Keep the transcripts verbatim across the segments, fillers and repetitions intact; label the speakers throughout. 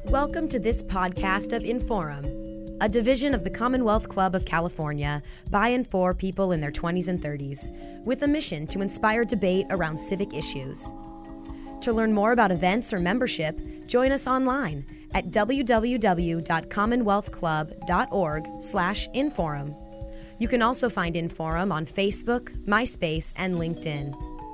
Speaker 1: Welcome to this podcast of Inforum, a division of the Commonwealth Club of California by and for people in their twenties and thirties, with a mission to inspire debate around civic issues. To learn more about events or membership, join us online at w w w dot commonwealth club dot org slash inforum. You can also find Inforum on Facebook, MySpace, and LinkedIn.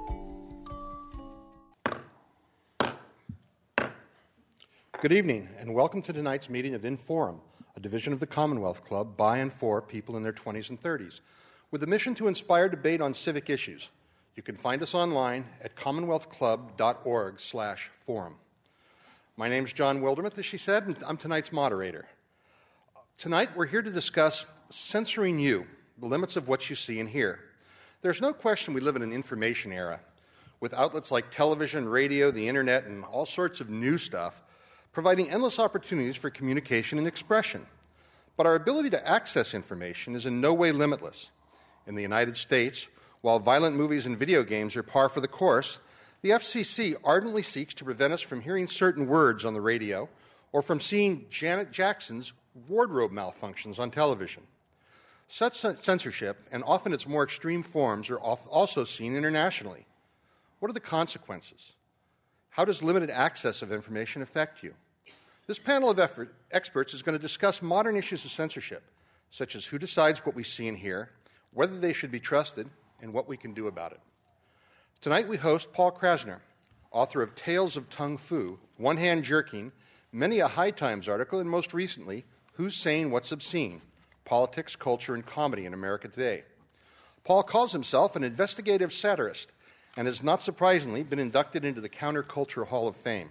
Speaker 2: Good evening, and welcome to tonight's meeting of Inforum, a division of the Commonwealth Club by and for people in their twenties and thirties, with a mission to inspire debate on civic issues. You can find us online at commonwealth club dot org slash forum. My name's John Wildermuth, as she said, and I'm tonight's moderator. Tonight, we're here to discuss censoring you, the limits of what you see and hear. There's no question we live in an information era, with outlets like television, radio, the internet, and all sorts of new stuff, providing endless opportunities for communication and expression. But our ability to access information is in no way limitless. In the United States, while violent movies and video games are par for the course, the F C C ardently seeks to prevent us from hearing certain words on the radio or from seeing Janet Jackson's wardrobe malfunctions on television. Such censorship, and often its more extreme forms, are also seen internationally. What are the consequences? How does limited access of information affect you? This panel of effort, experts is going to discuss modern issues of censorship, such as who decides what we see and hear, whether they should be trusted, and what we can do about it. Tonight we host Paul Krasner, author of Tales of Tung Fu, One Hand Jerking, many a High Times article, and most recently, Who's Saying What's Obscene? Politics, Culture, and Comedy in America Today. Paul calls himself an investigative satirist and has not surprisingly been inducted into the Counterculture Hall of Fame.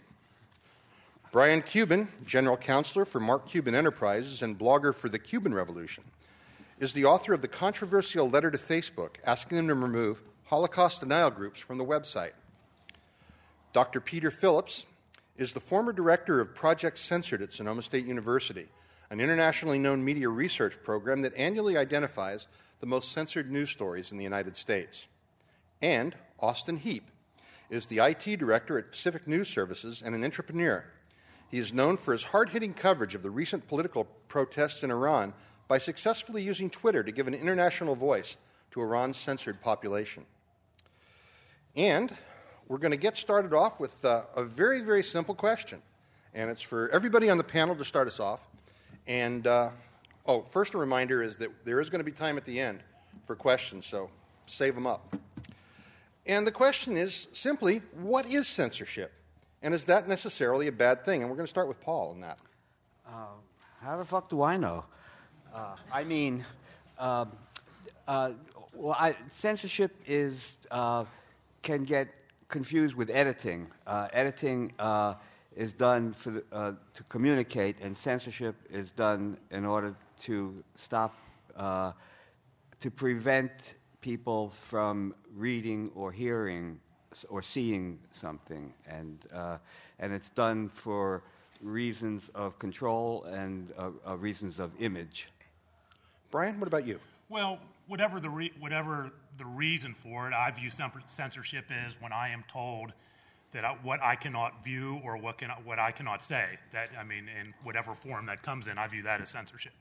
Speaker 2: Brian Cuban, General Counselor for Mark Cuban Enterprises and blogger for the Cuban Revolution, is the author of the controversial letter to Facebook asking them to remove Holocaust denial groups from the website. Doctor Peter Phillips is the former director of Project Censored at Sonoma State University, an internationally known media research program that annually identifies the most censored news stories in the United States. And Austin Heap is the I T director at Pacific News Services and an entrepreneur. He is known for his hard-hitting coverage of the recent political protests in Iran by successfully using Twitter to give an international voice to Iran's censored population. And we're going to get started off with uh, a very, very simple question. And it's for everybody on the panel to start us off. And, uh, oh, first a reminder is that there is going to be time at the end for questions, so save them up. And the question is simply, what is censorship? And is that necessarily a bad thing? And we're going to start with Paul on that.
Speaker 3: Uh, how the fuck do I know? Uh, I mean, uh, uh, well, I, censorship is uh, can get confused with editing. Uh, editing uh, is done for the, uh, to communicate, and censorship is done in order to stop, uh, to prevent people from reading or hearing or seeing something, and uh, and it's done for reasons of control and uh, uh, reasons of image.
Speaker 2: Brian, what about you?
Speaker 4: Well, whatever the re- whatever the reason for it, I view censorship as when I am told that I, what I cannot view or what can what I cannot say. That I mean, in whatever form that comes in, I view that as censorship.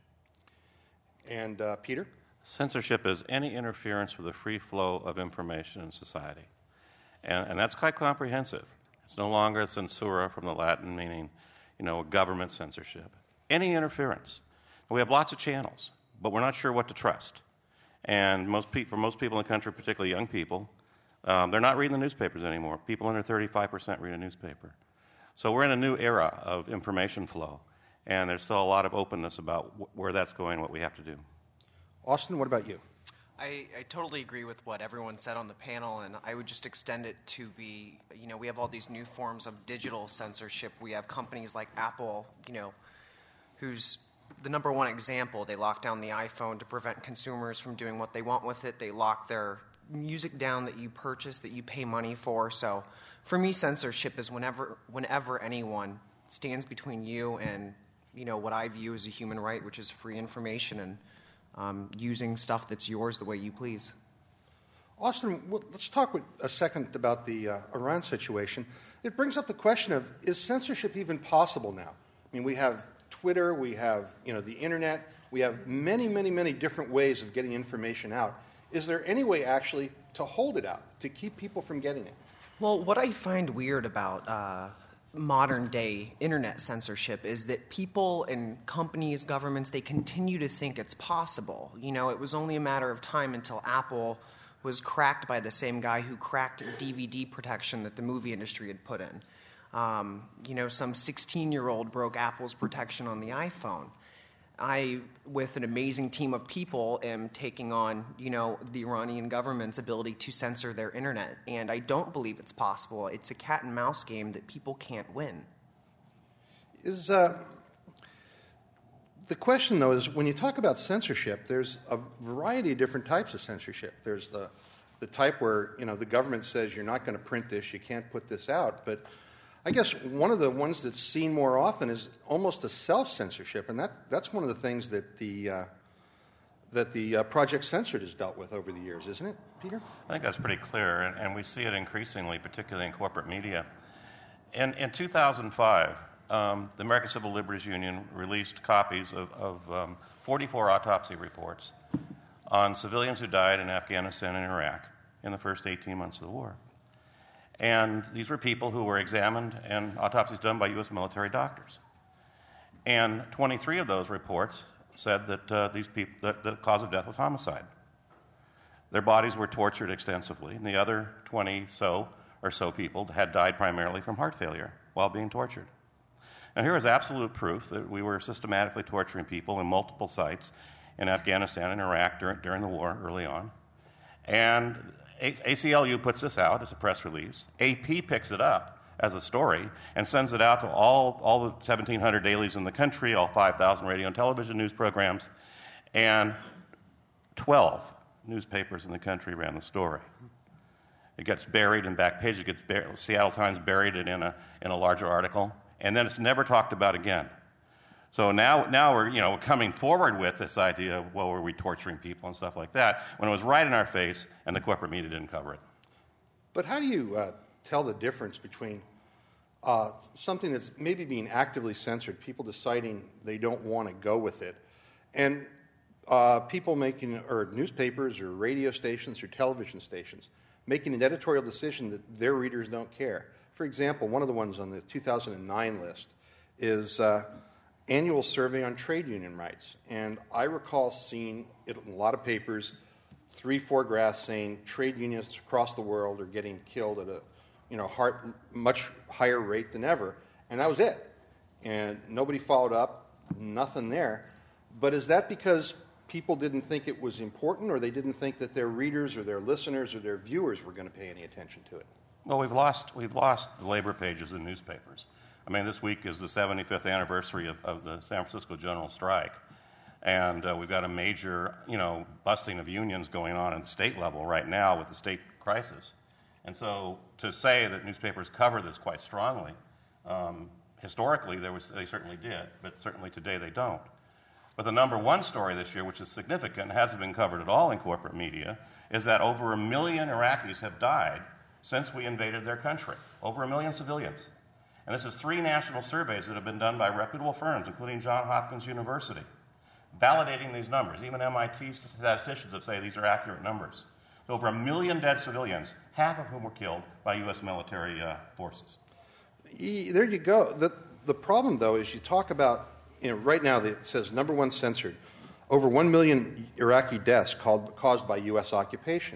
Speaker 2: And uh, Peter?
Speaker 5: Censorship is any interference with the free flow of information in society. And, and that's quite comprehensive. It's no longer censura from the Latin meaning, you know, government censorship. Any interference. We have lots of channels, but we're not sure what to trust. And most pe- for most people in the country, particularly young people, um, they're not reading the newspapers anymore. People under thirty-five percent read a newspaper. So we're in a new era of information flow, and there's still a lot of openness about wh- where that's going, what we have to do.
Speaker 2: Austin, what about you?
Speaker 6: I, I totally agree with what everyone said on the panel, and I would just extend it to be, you know, we have all these new forms of digital censorship. We have companies like Apple, you know, who's the number one example. They lock down the iPhone to prevent consumers from doing what they want with it. They lock their music down that you purchase, that you pay money for. So for me, censorship is whenever whenever anyone stands between you and, you know, what I view as a human right, which is free information and Um, using stuff that's yours the way you please.
Speaker 2: Austin, well, let's talk with a second about the uh, Iran situation. It brings up the question of, is censorship even possible now? I mean, we have Twitter, we have, you know, the internet, we have many, many, many different ways of getting information out. Is there any way actually to hold it out, to keep people from getting it?
Speaker 6: Well, what I find weird about uh, modern day internet censorship is that people and companies, governments, they continue to think it's possible. You know, it was only a matter of time until Apple was cracked by the same guy who cracked D V D protection that the movie industry had put in. Um, you know, some sixteen-year-old broke Apple's protection on the iPhone. I, with an amazing team of people, am taking on, you know, the Iranian government's ability to censor their internet. And I don't believe it's possible. It's a cat and mouse game that people can't win.
Speaker 2: Is uh, the question, though, is when you talk about censorship, there's a variety of different types of censorship. There's the, the type where, you know, the government says you're not going to print this, you can't put this out. But I guess one of the ones that's seen more often is almost a self-censorship, and that, that's one of the things that the uh, that the uh, Project Censored has dealt with over the years, isn't it, Peter?
Speaker 5: I think that's pretty clear, and, and we see it increasingly, particularly in corporate media. In, in two thousand five, um, the American Civil Liberties Union released copies of, of um, forty-four autopsy reports on civilians who died in Afghanistan and Iraq in the first eighteen months of the war. And these were people who were examined and autopsies done by U S military doctors. And twenty-three of those reports said that uh, these people, that the cause of death was homicide. Their bodies were tortured extensively, and the other twenty so or so people had died primarily from heart failure while being tortured. Now, here is absolute proof that we were systematically torturing people in multiple sites in Afghanistan and Iraq during, during the war early on. And A C L U puts this out as a press release. A P picks it up as a story and sends it out to all, all the seventeen hundred dailies in the country, all five thousand radio and television news programs, and twelve newspapers in the country ran the story. It gets buried in back page. It gets buried, Seattle Times buried it in a, in a larger article, and then it's never talked about again. So now, now we're, you know, coming forward with this idea of, well, were we torturing people and stuff like that, when it was right in our face and the corporate media didn't cover it.
Speaker 2: But how do you uh, tell the difference between uh, something that's maybe being actively censored, people deciding they don't want to go with it, and uh, people making, or newspapers or radio stations or television stations, making an editorial decision that their readers don't care? For example, one of the ones on the two thousand nine list is Uh, annual survey on trade union rights. And I recall seeing it in a lot of papers, three, four graphs saying trade unions across the world are getting killed at a you know, hard, much higher rate than ever. And that was it. And nobody followed up, nothing there. But is that because people didn't think it was important, or they didn't think that their readers or their listeners or their viewers were going to pay any attention to it?
Speaker 5: Well, we've lost, we've lost the labor pages in newspapers. I mean, this week is the seventy-fifth anniversary of, of the San Francisco General Strike, and uh, we've got a major, you know, busting of unions going on at the state level right now with the state crisis. And so to say that newspapers cover this quite strongly, um, historically there was, they certainly did, but certainly today they don't. But the number one story this year, which is significant and hasn't been covered at all in corporate media, is that over a million Iraqis have died since we invaded their country. Over a million civilians. And this is three national surveys that have been done by reputable firms, including Johns Hopkins University, validating these numbers. Even M I T statisticians that say these are accurate numbers. So over a million dead civilians, half of whom were killed by U S military uh, forces.
Speaker 2: There you go. The, the problem, though, is you talk about, you know, right now it says number one censored, over one million Iraqi deaths called, caused by U S occupation.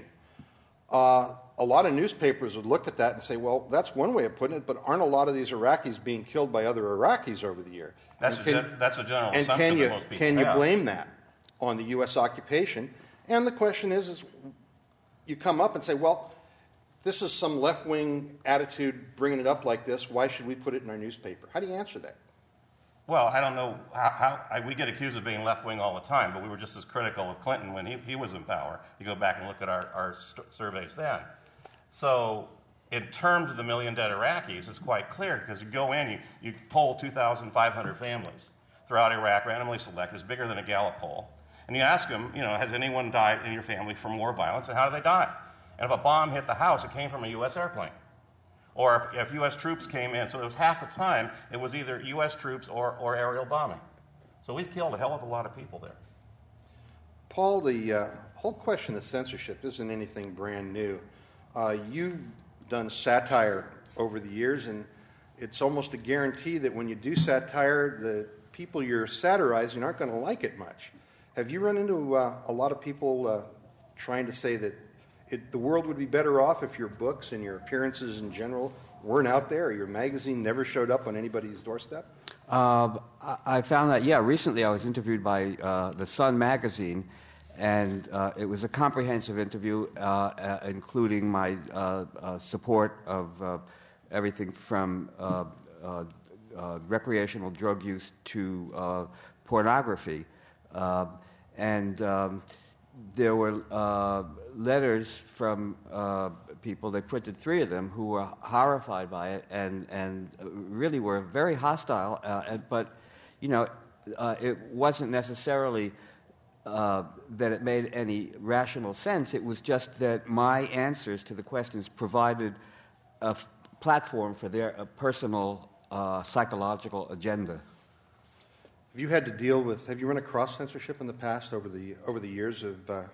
Speaker 2: Uh, a lot of newspapers would look at that and say, well, that's one way of putting it, but aren't a lot of these Iraqis being killed by other Iraqis over the year?
Speaker 5: That's, a,
Speaker 2: can,
Speaker 5: gen- that's a general
Speaker 2: and
Speaker 5: assumption
Speaker 2: can you,
Speaker 5: that most people
Speaker 2: can you
Speaker 5: have.
Speaker 2: blame that on the U S occupation? And the question is, is you come up and say, well, this is some left-wing attitude bringing it up like this. Why should we put it in our newspaper? How do you answer that?
Speaker 5: Well, I don't know how, how I, we get accused of being left-wing all the time, but we were just as critical of Clinton when he, he was in power. You go back and look at our, our st- surveys then. So in terms of the million dead Iraqis, it's quite clear, because you go in, you, you poll two thousand five hundred families throughout Iraq, randomly selected. It's bigger than a Gallup poll. And you ask them, you know, has anyone died in your family from war violence, and how did they die? And if a bomb hit the house, it came from a U S airplane. Or if, if U S troops came in, so it was half the time, it was either U S troops or, or aerial bombing. So we've killed a hell of a lot of people there.
Speaker 2: Paul, the uh, whole question of censorship isn't anything brand new. Uh, you've done satire over the years, and it's almost a guarantee that when you do satire, the people you're satirizing aren't going to like it much. Have you run into uh, a lot of people uh, trying to say that it, the world would be better off if your books and your appearances in general weren't out there, or your magazine never showed up on anybody's doorstep?
Speaker 3: Uh, I found that, yeah, recently I was interviewed by uh, The Sun magazine, and uh, it was a comprehensive interview, uh, uh, including my uh, uh, support of uh, everything from uh, uh, uh, recreational drug use to uh, pornography. Uh, and um, there were uh, letters from uh, people, they printed three of them, who were horrified by it and, and really were very hostile. Uh, and, but, you know, uh, it wasn't necessarily uh, that it made any rational sense. It was just that my answers to the questions provided a f- platform for their uh, personal uh, psychological agenda.
Speaker 2: Have you had to deal with, have you run across censorship in the past over the over the years of... Uh...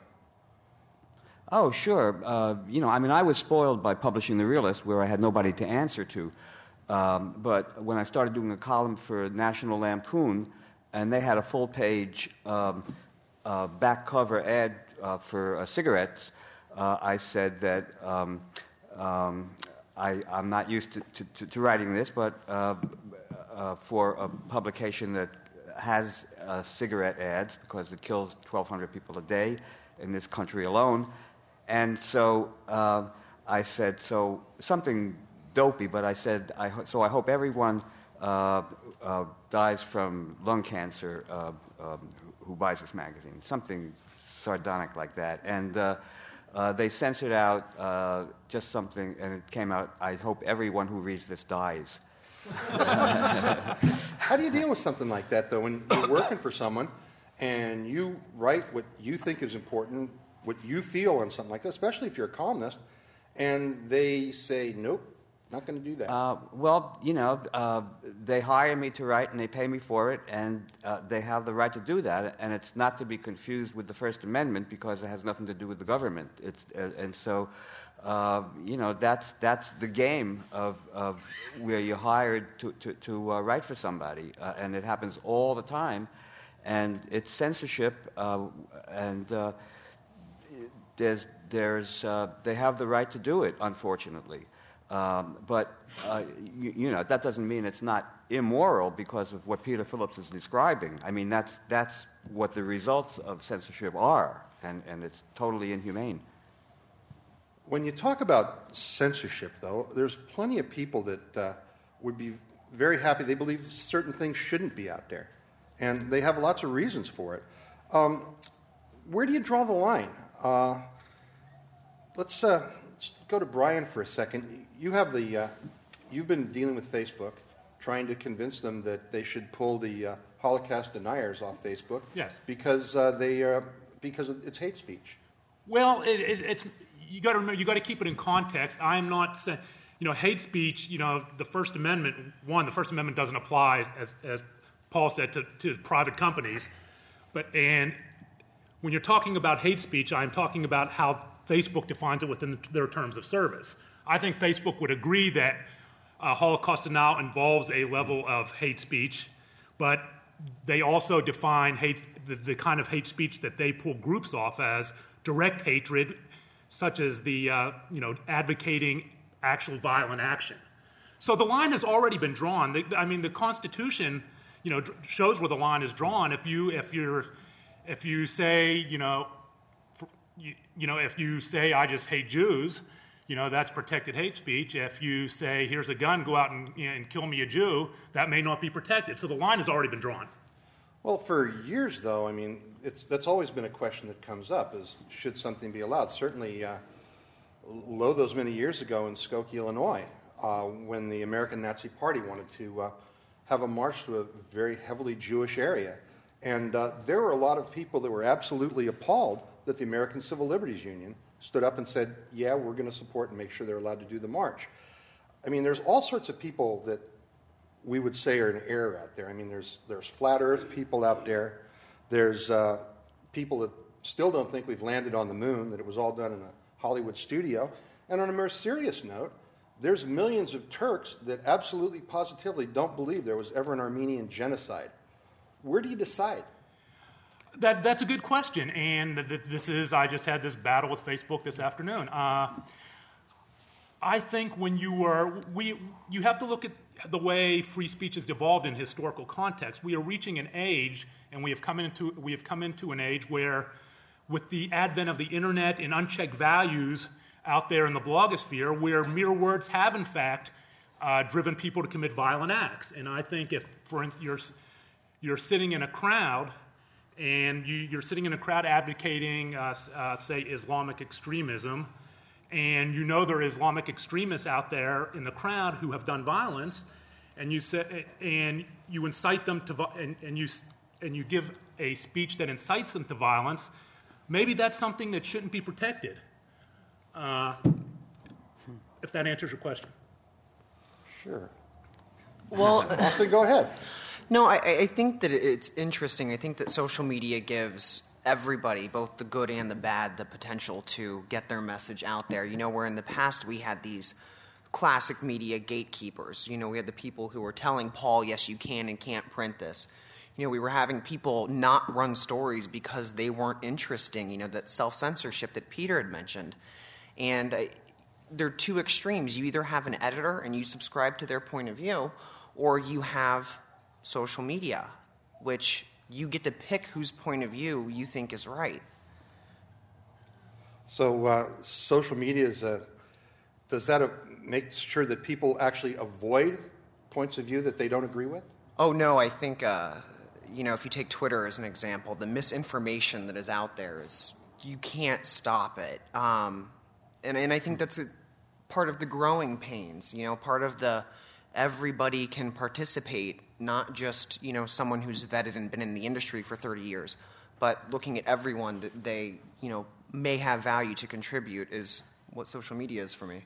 Speaker 3: Oh, sure. Uh, you know, I mean, I was spoiled by publishing The Realist, where I had nobody to answer to. Um, but when I started doing a column for National Lampoon, and they had a full-page um, uh, back cover ad uh, for uh, cigarettes, uh, I said that um, um, I, I'm not used to, to, to writing this, but uh, uh, for a publication that has uh, cigarette ads, because it kills twelve hundred people a day in this country alone. And so uh, I said, so something dopey, but I said, I ho- so I hope everyone uh, uh, dies from lung cancer uh, um, who, who buys this magazine, something sardonic like that. And uh, uh, they censored out uh, just something, and it came out, I hope everyone who reads this dies.
Speaker 2: How do you deal with something like that, though, when you're working for someone and you write what you think is important, what you feel on something like that, especially if you're a columnist, and they say, nope, not going to do that?
Speaker 3: Uh, well, you know, uh, they hire me to write and they pay me for it, and uh, they have the right to do that, and it's not to be confused with the First Amendment because it has nothing to do with the government. It's, uh, and so... Uh, you know, that's that's the game of, of where you're hired to, to, to uh, write for somebody, uh, and it happens all the time, and it's censorship, uh, and uh, there's there's uh, they have the right to do it, unfortunately, um, but uh, you, you know that doesn't mean it's not immoral because of what Peter Phillips is describing. I mean, that's that's what the results of censorship are, and, and it's totally inhumane.
Speaker 2: When you talk about censorship, though, there's plenty of people that uh, would be very happy. They believe certain things shouldn't be out there, and they have lots of reasons for it. Um, where do you draw the line? Uh, let's, uh, let's go to Brian for a second. You have the, uh, you've been dealing with Facebook, trying to convince them that they should pull the uh, Holocaust deniers off Facebook.
Speaker 4: Yes.
Speaker 2: Because uh, they, uh, because it's hate speech.
Speaker 4: Well, it, it, it's you got to remember, you got to keep it in context. I'm not saying, you know, hate speech. You know, the First Amendment. One, the First Amendment doesn't apply, as as Paul said, to, to private companies. But and when you're talking about hate speech, I'm talking about how Facebook defines it within the, their terms of service. I think Facebook would agree that uh, Holocaust denial involves a level of hate speech, but they also define hate the, the kind of hate speech that they pull groups off as direct hatred, such as the, uh, you know, advocating actual violent action. So the line has already been drawn. The, I mean, the Constitution, you know, shows where the line is drawn. If you, if you're, if you say, you know, for, you, you know, if you say I just hate Jews, you know, that's protected hate speech. If you say here's a gun, go out and, you know, and kill me a Jew, that may not be protected. So the line has already been drawn.
Speaker 2: Well, for years, though, I mean, it's, that's always been a question that comes up, is should something be allowed? Certainly, uh, lo those many years ago in Skokie, Illinois, uh, when the American Nazi Party wanted to uh, have a march to a very heavily Jewish area. And uh, there were a lot of people that were absolutely appalled that the American Civil Liberties Union stood up and said, yeah, we're going to support and make sure they're allowed to do the march. I mean, there's all sorts of people that we would say are in error out there. I mean, there's there's flat Earth people out there. There's uh, people that still don't think we've landed on the moon, that it was all done in a Hollywood studio. And on a more serious note, there's millions of Turks that absolutely positively don't believe there was ever an Armenian genocide. Where do you decide?
Speaker 4: That, that's a good question, and th- th- this is, I just had this battle with Facebook this afternoon. Uh, I think when you are, we, you have to look at the way free speech has evolved in historical context. We are reaching an age, and we have come into, we have come into an age where, with the advent of the internet and unchecked values out there in the blogosphere, where mere words have, in fact, uh, driven people to commit violent acts. And I think if, for instance, you're, you're sitting in a crowd, and you, you're sitting in a crowd advocating, uh, uh, say, Islamic extremism, and you know there are Islamic extremists out there in the crowd who have done violence, and you say, and you incite them to, and, and you and you give a speech that incites them to violence, maybe that's something that shouldn't be protected. Uh, if that answers your question.
Speaker 2: Sure.
Speaker 6: Well,
Speaker 2: Austin, go ahead.
Speaker 6: No, I, I think that it's interesting. I think that social media gives everybody, both the good and the bad, the potential to get their message out there. You know, where in the past we had these classic media gatekeepers. You know, we had the people who were telling Paul, yes, you can and can't print this. You know, we were having people not run stories because they weren't interesting, you know, that self-censorship that Peter had mentioned. And I, there are two extremes. You either have an editor and you subscribe to their point of view, or you have social media, which you get to pick whose point of view you think is right.
Speaker 2: So uh, social media, is a, does that uh, make sure that people actually avoid points of view that they don't agree with?
Speaker 6: Oh, no, I think, uh, you know, if you take Twitter as an example, the misinformation that is out there is, you can't stop it. Um, and, and I think that's a part of the growing pains, you know, part of the everybody can participate, not just, you know, someone who's vetted and been in the industry for thirty years, but looking at everyone that they, you know, may have value to contribute is what social media is for me.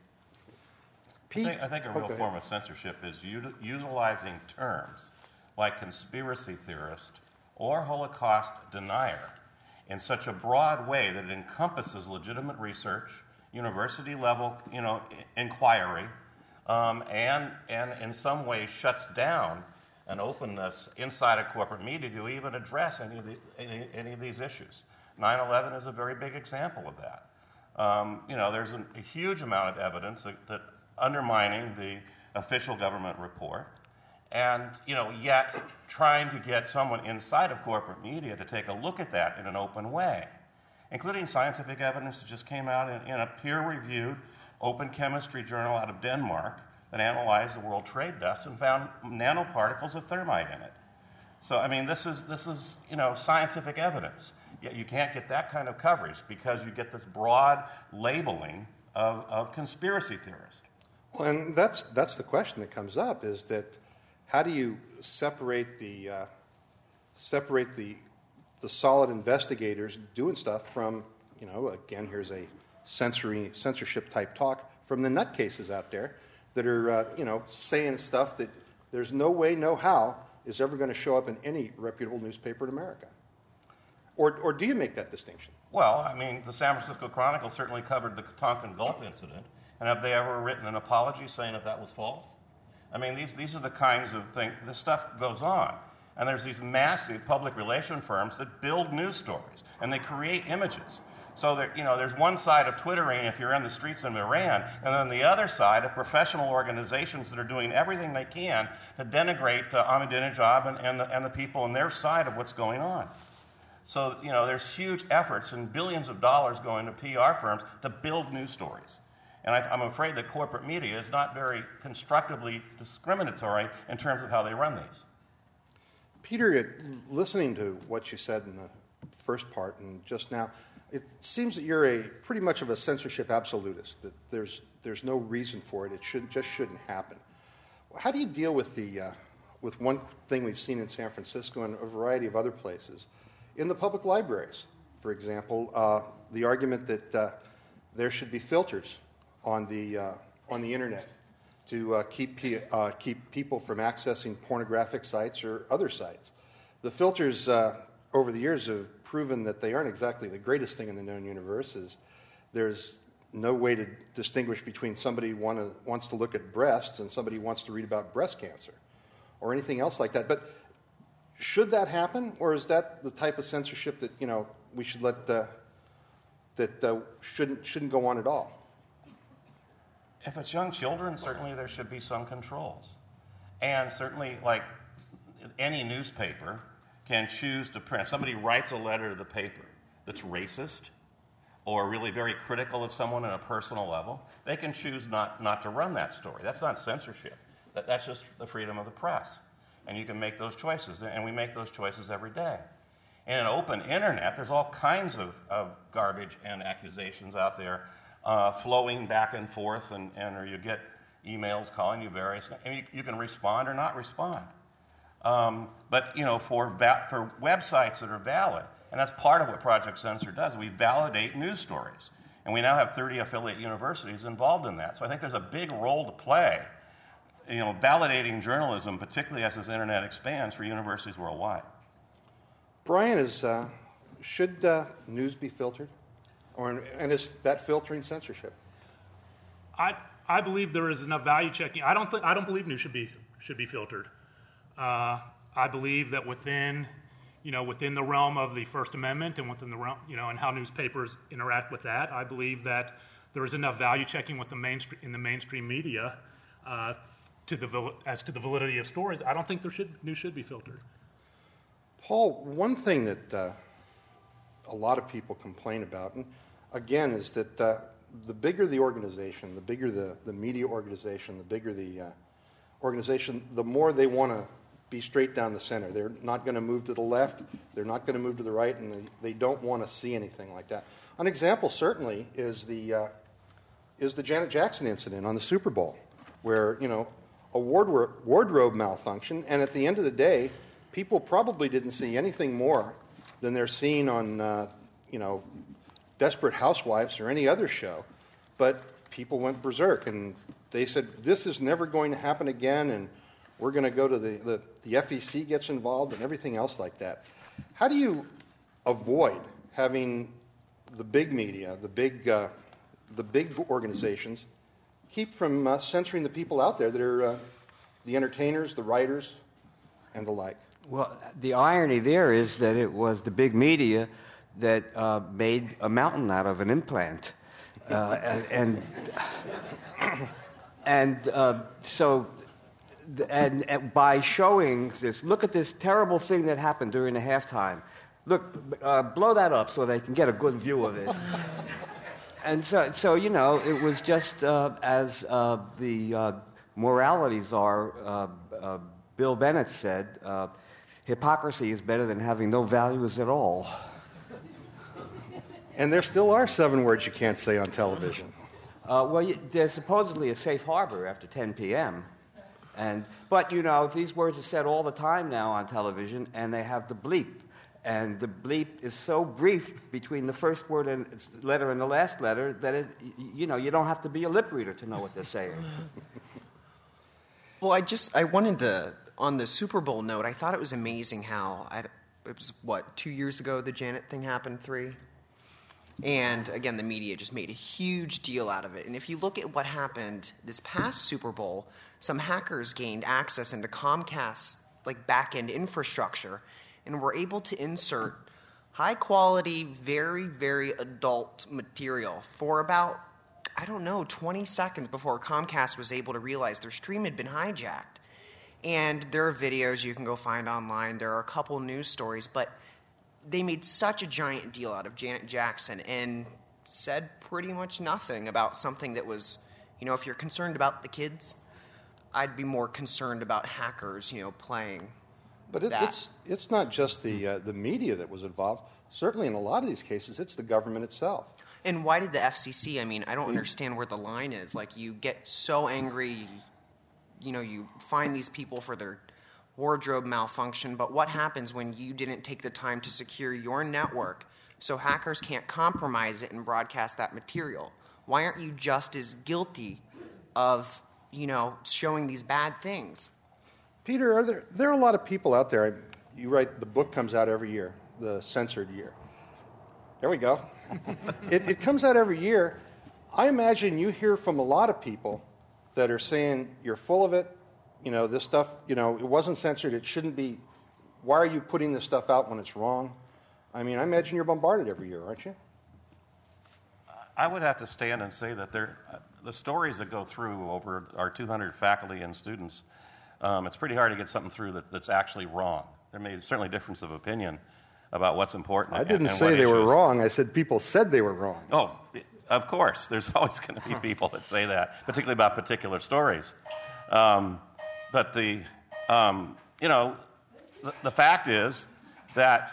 Speaker 5: I think, I think a real
Speaker 2: okay.
Speaker 5: form of censorship is util- utilizing terms like conspiracy theorist or Holocaust denier in such a broad way that it encompasses legitimate research, university-level, you know, I- inquiry, um, and and in some way shuts down an openness inside of corporate media to even address any of the, any, any of these issues. nine eleven is a very big example of that. Um, you know, there's a, a huge amount of evidence that, that undermining the official government report, and you know, yet trying to get someone inside of corporate media to take a look at that in an open way, including scientific evidence that just came out in, in a peer-reviewed open chemistry journal out of Denmark that analyzed the world trade dust and found nanoparticles of thermite in it. So, I mean, this is this is you know scientific evidence. Yet you can't get that kind of coverage because you get this broad labeling of, of conspiracy theorists.
Speaker 2: Well, and that's that's the question that comes up: is that how do you separate the uh, separate the the solid investigators doing stuff from, you know, again, here's a sensory censorship type talk, from the nutcases out there that are uh, you know saying stuff that there's no way, no how is ever going to show up in any reputable newspaper in America. Or, or do you make that distinction?
Speaker 5: Well, I mean, the San Francisco Chronicle certainly covered the Tonkin Gulf incident, and have they ever written an apology saying that that was false? I mean, these, these are the kinds of things, this stuff goes on. And there's these massive public relation firms that build news stories, and they create images. So that, you know, there's one side of Twittering if you're in the streets of Iran, and then the other side of professional organizations that are doing everything they can to denigrate uh, Ahmadinejad and, and, the, and the people on their side of what's going on. So, you know, there's huge efforts and billions of dollars going to P R firms to build news stories. And I, I'm afraid that corporate media is not very constructively discriminatory in terms of how they run these.
Speaker 2: Peter, listening to what you said in the first part and just now, it seems that you're a pretty much of a censorship absolutist, that there's there's no reason for it. It should just shouldn't happen. How do you deal with the uh, with one thing we've seen in San Francisco and a variety of other places? In the public libraries, for example, uh, the argument that uh, there should be filters on the uh, on the internet to uh, keep, pe- uh, keep people from accessing pornographic sites or other sites. The filters uh, over the years have proven that they aren't exactly the greatest thing in the known universe. Is there's no way to distinguish between somebody who wanna, wants to look at breasts and somebody who wants to read about breast cancer or anything else like that. But should that happen, or is that the type of censorship that, you know, we should let uh, that uh, shouldn't shouldn't go on at all?
Speaker 5: If it's young children, certainly there should be some controls, and certainly, like any newspaper can choose to print. If somebody writes a letter to the paper that's racist or really very critical of someone on a personal level, they can choose not, not to run that story. That's not censorship. That, that's just the freedom of the press. And you can make those choices, and we make those choices every day. In an open internet, there's all kinds of, of garbage and accusations out there uh, flowing back and forth, and, and or you get emails calling you various, and you, you can respond or not respond. Um, but, you know, for, va- for websites that are valid, and that's part of what Project Censor does, we validate news stories. And we now have thirty affiliate universities involved in that. So I think there's a big role to play, you know, validating journalism, particularly as this internet expands, for universities worldwide.
Speaker 2: Brian, is, uh, should uh, news be filtered? Or, and is that filtering censorship?
Speaker 4: I I believe there is enough value checking. I don't th- I don't believe news should be should be filtered. Uh, I believe that within, you know, within the realm of the First Amendment and within the realm, you know, and how newspapers interact with that, I believe that there is enough value checking with the mainstream in the mainstream media uh, to the as to the validity of stories. I don't think there should news should be filtered.
Speaker 2: Paul, one thing that uh, a lot of people complain about, and again, is that uh, the bigger the organization, the bigger the, the media organization, the bigger the uh, organization, the more they want to be straight down the center. They're not going to move to the left, they're not going to move to the right, and they, they don't want to see anything like that. An example, certainly, is the uh, is the Janet Jackson incident on the Super Bowl, where, you know, a wardrobe, wardrobe malfunction, and at the end of the day, people probably didn't see anything more than they're seeing on, uh, you know, Desperate Housewives or any other show. But people went berserk, and they said, this is never going to happen again, and we're going to go to the, the, the F E C gets involved and everything else like that. How do you avoid having the big media, the big, uh, the big organizations, keep from uh, censoring the people out there that are uh, the entertainers, the writers, and the like?
Speaker 3: Well, the irony there is that it was the big media that uh, made a mountain out of an implant. Uh, and and, and uh, so, and, and by showing this, look at this terrible thing that happened during the halftime. Look, uh, blow that up so they can get a good view of it. And so, so, you know, it was just uh, as uh, the uh, moralities are, uh, uh, Bill Bennett said, uh, hypocrisy is better than having no values at all.
Speaker 2: And there still are seven words you can't say on television.
Speaker 3: Uh, well, you, there's supposedly a safe harbor after ten p.m. And, but, you know, these words are said all the time now on television, and they have the bleep. And the bleep is so brief between the first word and letter and the last letter that, it, you know, you don't have to be a lip reader to know what they're saying.
Speaker 6: Well, I just, I wanted to, on the Super Bowl note, I thought it was amazing how, I, it was, what, two years ago the Janet thing happened, three? And, again, the media just made a huge deal out of it. And if you look at what happened this past Super Bowl, some hackers gained access into Comcast's, like, back-end infrastructure and were able to insert high-quality, very, very adult material for about, I don't know, twenty seconds before Comcast was able to realize their stream had been hijacked. And there are videos you can go find online. There are a couple news stories, but they made such a giant deal out of Janet Jackson and said pretty much nothing about something that was, you know, if you're concerned about the kids, I'd be more concerned about hackers, you know, playing.
Speaker 2: But it, it's it's not just the uh, the media that was involved. Certainly, in a lot of these cases, it's the government itself.
Speaker 6: And why did the F C C? I mean, I don't understand where the line is. Like, you get so angry, you know, you find these people for their wardrobe malfunction, but what happens when you didn't take the time to secure your network so hackers can't compromise it and broadcast that material? Why aren't you just as guilty of, you know, showing these bad things.
Speaker 2: Peter, are there, there are a lot of people out there. You write, the book comes out every year, the censored year. There we go. it, it comes out every year. I imagine you hear from a lot of people that are saying, you're full of it, you know, this stuff, you know, it wasn't censored, it shouldn't be. Why are you putting this stuff out when it's wrong? I mean, I imagine you're bombarded every year, aren't you?
Speaker 5: I would have to stand and say that there, uh, the stories that go through over our two hundred faculty and students, um, it's pretty hard to get something through that, that's actually wrong. There may be certainly difference of opinion about what's important.
Speaker 2: I didn't
Speaker 5: and, and
Speaker 2: say
Speaker 5: what
Speaker 2: they
Speaker 5: issues.
Speaker 2: were wrong. I said people said they were wrong.
Speaker 5: Oh, of course. There's always going to be people that say that, particularly about particular stories. Um, but the, um, you know, the, the fact is that.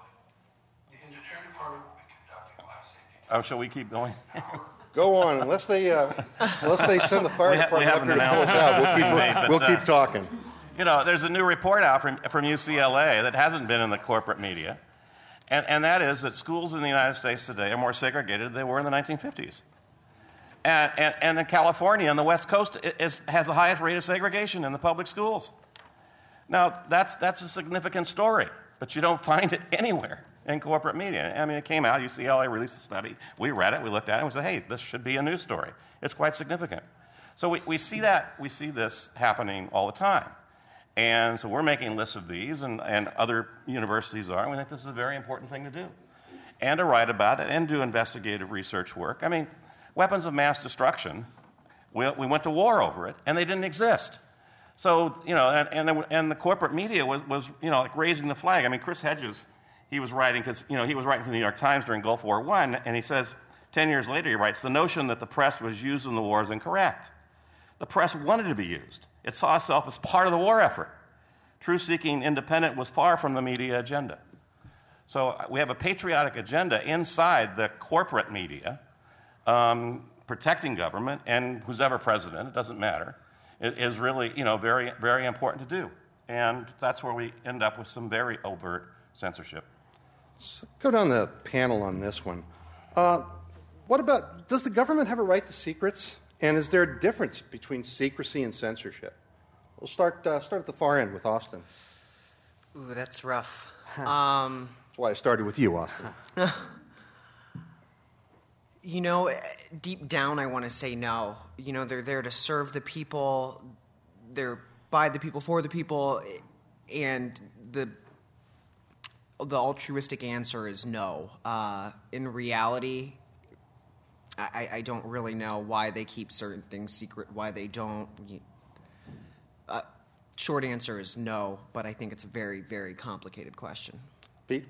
Speaker 5: Oh, shall we keep going?
Speaker 2: Go on, unless they uh, unless they send the fire
Speaker 5: We ha- we
Speaker 2: department up
Speaker 5: haven't
Speaker 2: here to pull us out. We'll keep,
Speaker 5: announced.
Speaker 2: we'll
Speaker 5: But, uh,
Speaker 2: keep talking.
Speaker 5: You know, there's a new report out from, from U C L A that hasn't been in the corporate media, and, and that is that schools in the United States today are more segregated than they were in the nineteen fifties. And, and, and in California, on the West Coast, it is, has the highest rate of segregation in the public schools. Now, that's, that's a significant story, but you don't find it anywhere in corporate media. I mean, it came out, U C L A released a study, we read it, we looked at it, and we said, hey, this should be a news story. It's quite significant. So we, we see that, we see this happening all the time. And so we're making lists of these, and, and other universities are, and we think this is a very important thing to do. And to write about it, and do investigative research work. I mean, weapons of mass destruction, we, we went to war over it, and they didn't exist. So, you know, and, and, and the corporate media was, was, you know, like raising the flag. I mean, Chris Hedges, he was writing, because, you know, he was writing for the New York Times during Gulf War One, and he says, ten years later, he writes, the notion that the press was used in the war is incorrect. The press wanted to be used. It saw itself as part of the war effort. Truth-seeking independent was far from the media agenda. So we have a patriotic agenda inside the corporate media, um, protecting government, and who's ever president, it doesn't matter, it is really, you know, very, very important to do. And that's where we end up with some very overt censorship.
Speaker 2: So go down the panel on this one. Uh, what about, does the government have a right to secrets? And is there a difference between secrecy and censorship? We'll start uh, start at the far end with Austin.
Speaker 6: Ooh, that's rough. um,
Speaker 2: That's why I started with you, Austin.
Speaker 6: You know, deep down, I want to say no. You know, they're there to serve the people. They're by the people, for the people, and the the altruistic answer is no. Uh, in reality, I, I don't really know why they keep certain things secret, why they don't. Uh, short answer is no, but I think it's a very, very complicated question.
Speaker 2: Pete?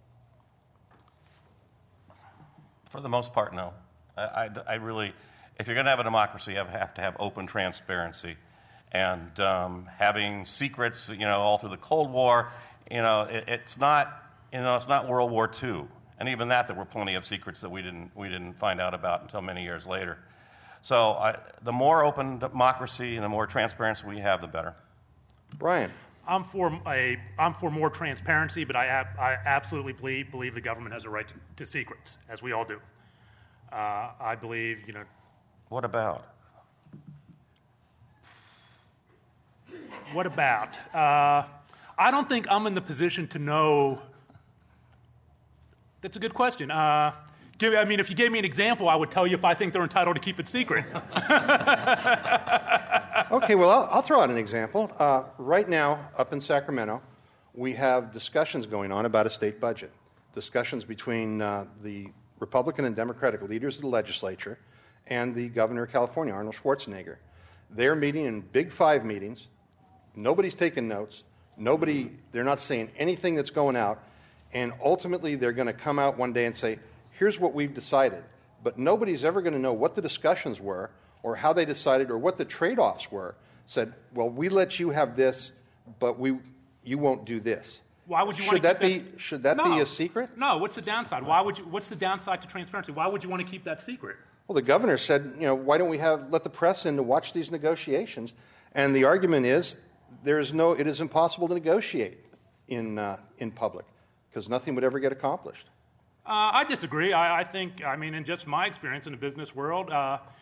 Speaker 5: For the most part, no. I, I, I really, if you're going to have a democracy, you have, have to have open transparency. And um, having secrets, you know, all through the Cold War, you know, it, it's not, you know, it's not World War Two. And even that, there were plenty of secrets that we didn't, we didn't find out about until many years later. So I, the more open democracy and the more transparency we have, the better.
Speaker 2: Brian?
Speaker 4: I'm for a I'm for more transparency, but I ab, I absolutely believe believe the government has a right to, to secrets, as we all do. Uh, I believe, you know.
Speaker 5: What about?
Speaker 4: What about? Uh, I don't think I'm in the position to know. That's a good question. Uh, give, I mean, if you gave me an example, I would tell you if I think they're entitled to keep it secret.
Speaker 2: Okay, well, I'll, I'll throw out an example. Uh, right now, up in Sacramento, we have discussions going on about a state budget. Discussions between uh, the Republican and Democratic leaders of the legislature and the governor of California, Arnold Schwarzenegger. They're meeting in big five meetings. Nobody's taking notes. Nobody, they're not saying anything that's going out. And ultimately, they're going to come out one day and say, here's what we've decided. But nobody's ever going to know what the discussions were or how they decided or what the trade-offs were. Said, well, we let you have this, but we, you won't do this.
Speaker 4: Why would you
Speaker 2: should
Speaker 4: want to
Speaker 2: that
Speaker 4: keep
Speaker 2: be
Speaker 4: that?
Speaker 2: Should that
Speaker 4: no.
Speaker 2: be a secret?
Speaker 4: No. What's the downside? Why would you? What's the downside to transparency? Why would you want to keep that secret?
Speaker 2: Well, the governor said, you know, why don't we have let the press in to watch these negotiations? And the argument is there is no. It is impossible to negotiate in uh, in public because nothing would ever get accomplished.
Speaker 4: Uh, I disagree. I, I think. I mean, in just my experience in the business world, uh,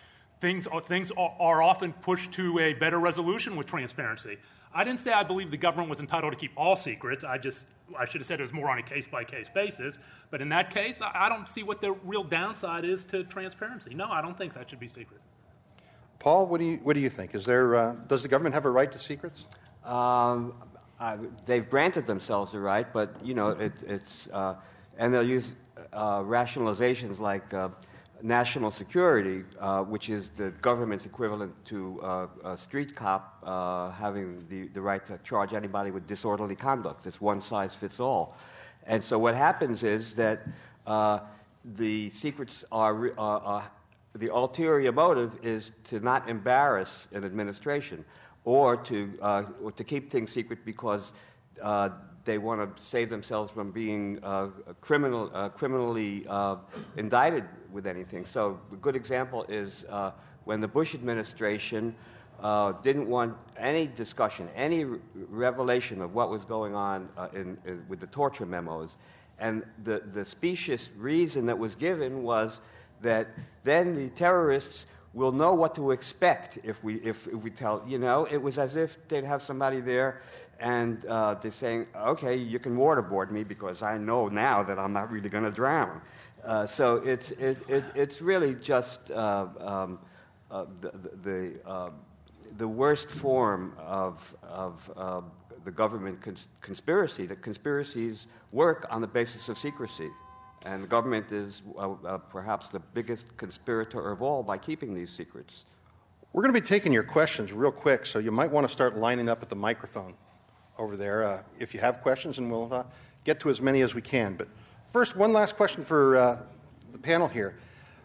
Speaker 4: things are, things are, are often pushed to a better resolution with transparency. I didn't say I believe the government was entitled to keep all secrets. I just I should have said it was more on a case-by-case basis. But in that case, I, I don't see what the real downside is to transparency. No, I don't think that should be secret.
Speaker 2: Paul, what do you what do you think? Is there uh, does the government have a right to secrets?
Speaker 3: Um, I, they've granted themselves the right, but you know it, it's uh, and they'll use uh, rationalizations like uh, national security, uh, which is the government's equivalent to uh, a street cop uh, having the, the right to charge anybody with disorderly conduct. It's one size fits all, and so what happens is that uh, the secrets are. Uh, uh, the ulterior motive is to not embarrass an administration, or to uh, or to keep things secret because uh, they want to save themselves from being uh, criminal, uh, criminally uh, indicted with anything. So a good example is uh, when the Bush administration uh, didn't want any discussion, any re- revelation of what was going on uh, in, in, with the torture memos. And the, the specious reason that was given was that then the terrorists will know what to expect if we if, if we tell, you know, it was as if they'd have somebody there and uh, they're saying, okay, you can waterboard me because I know now that I'm not really going to drown. Uh, so it's it, it, it's really just uh, um, uh, the the, uh, the worst form of of uh, the government cons- conspiracy. That conspiracies work on the basis of secrecy. And the government is uh, uh, perhaps the biggest conspirator of all by keeping these secrets.
Speaker 2: We're going to be taking your questions real quick, so you might want to start lining up at the microphone over there uh, if you have questions, and we'll uh, get to as many as we can. But first, one last question for uh, the panel here.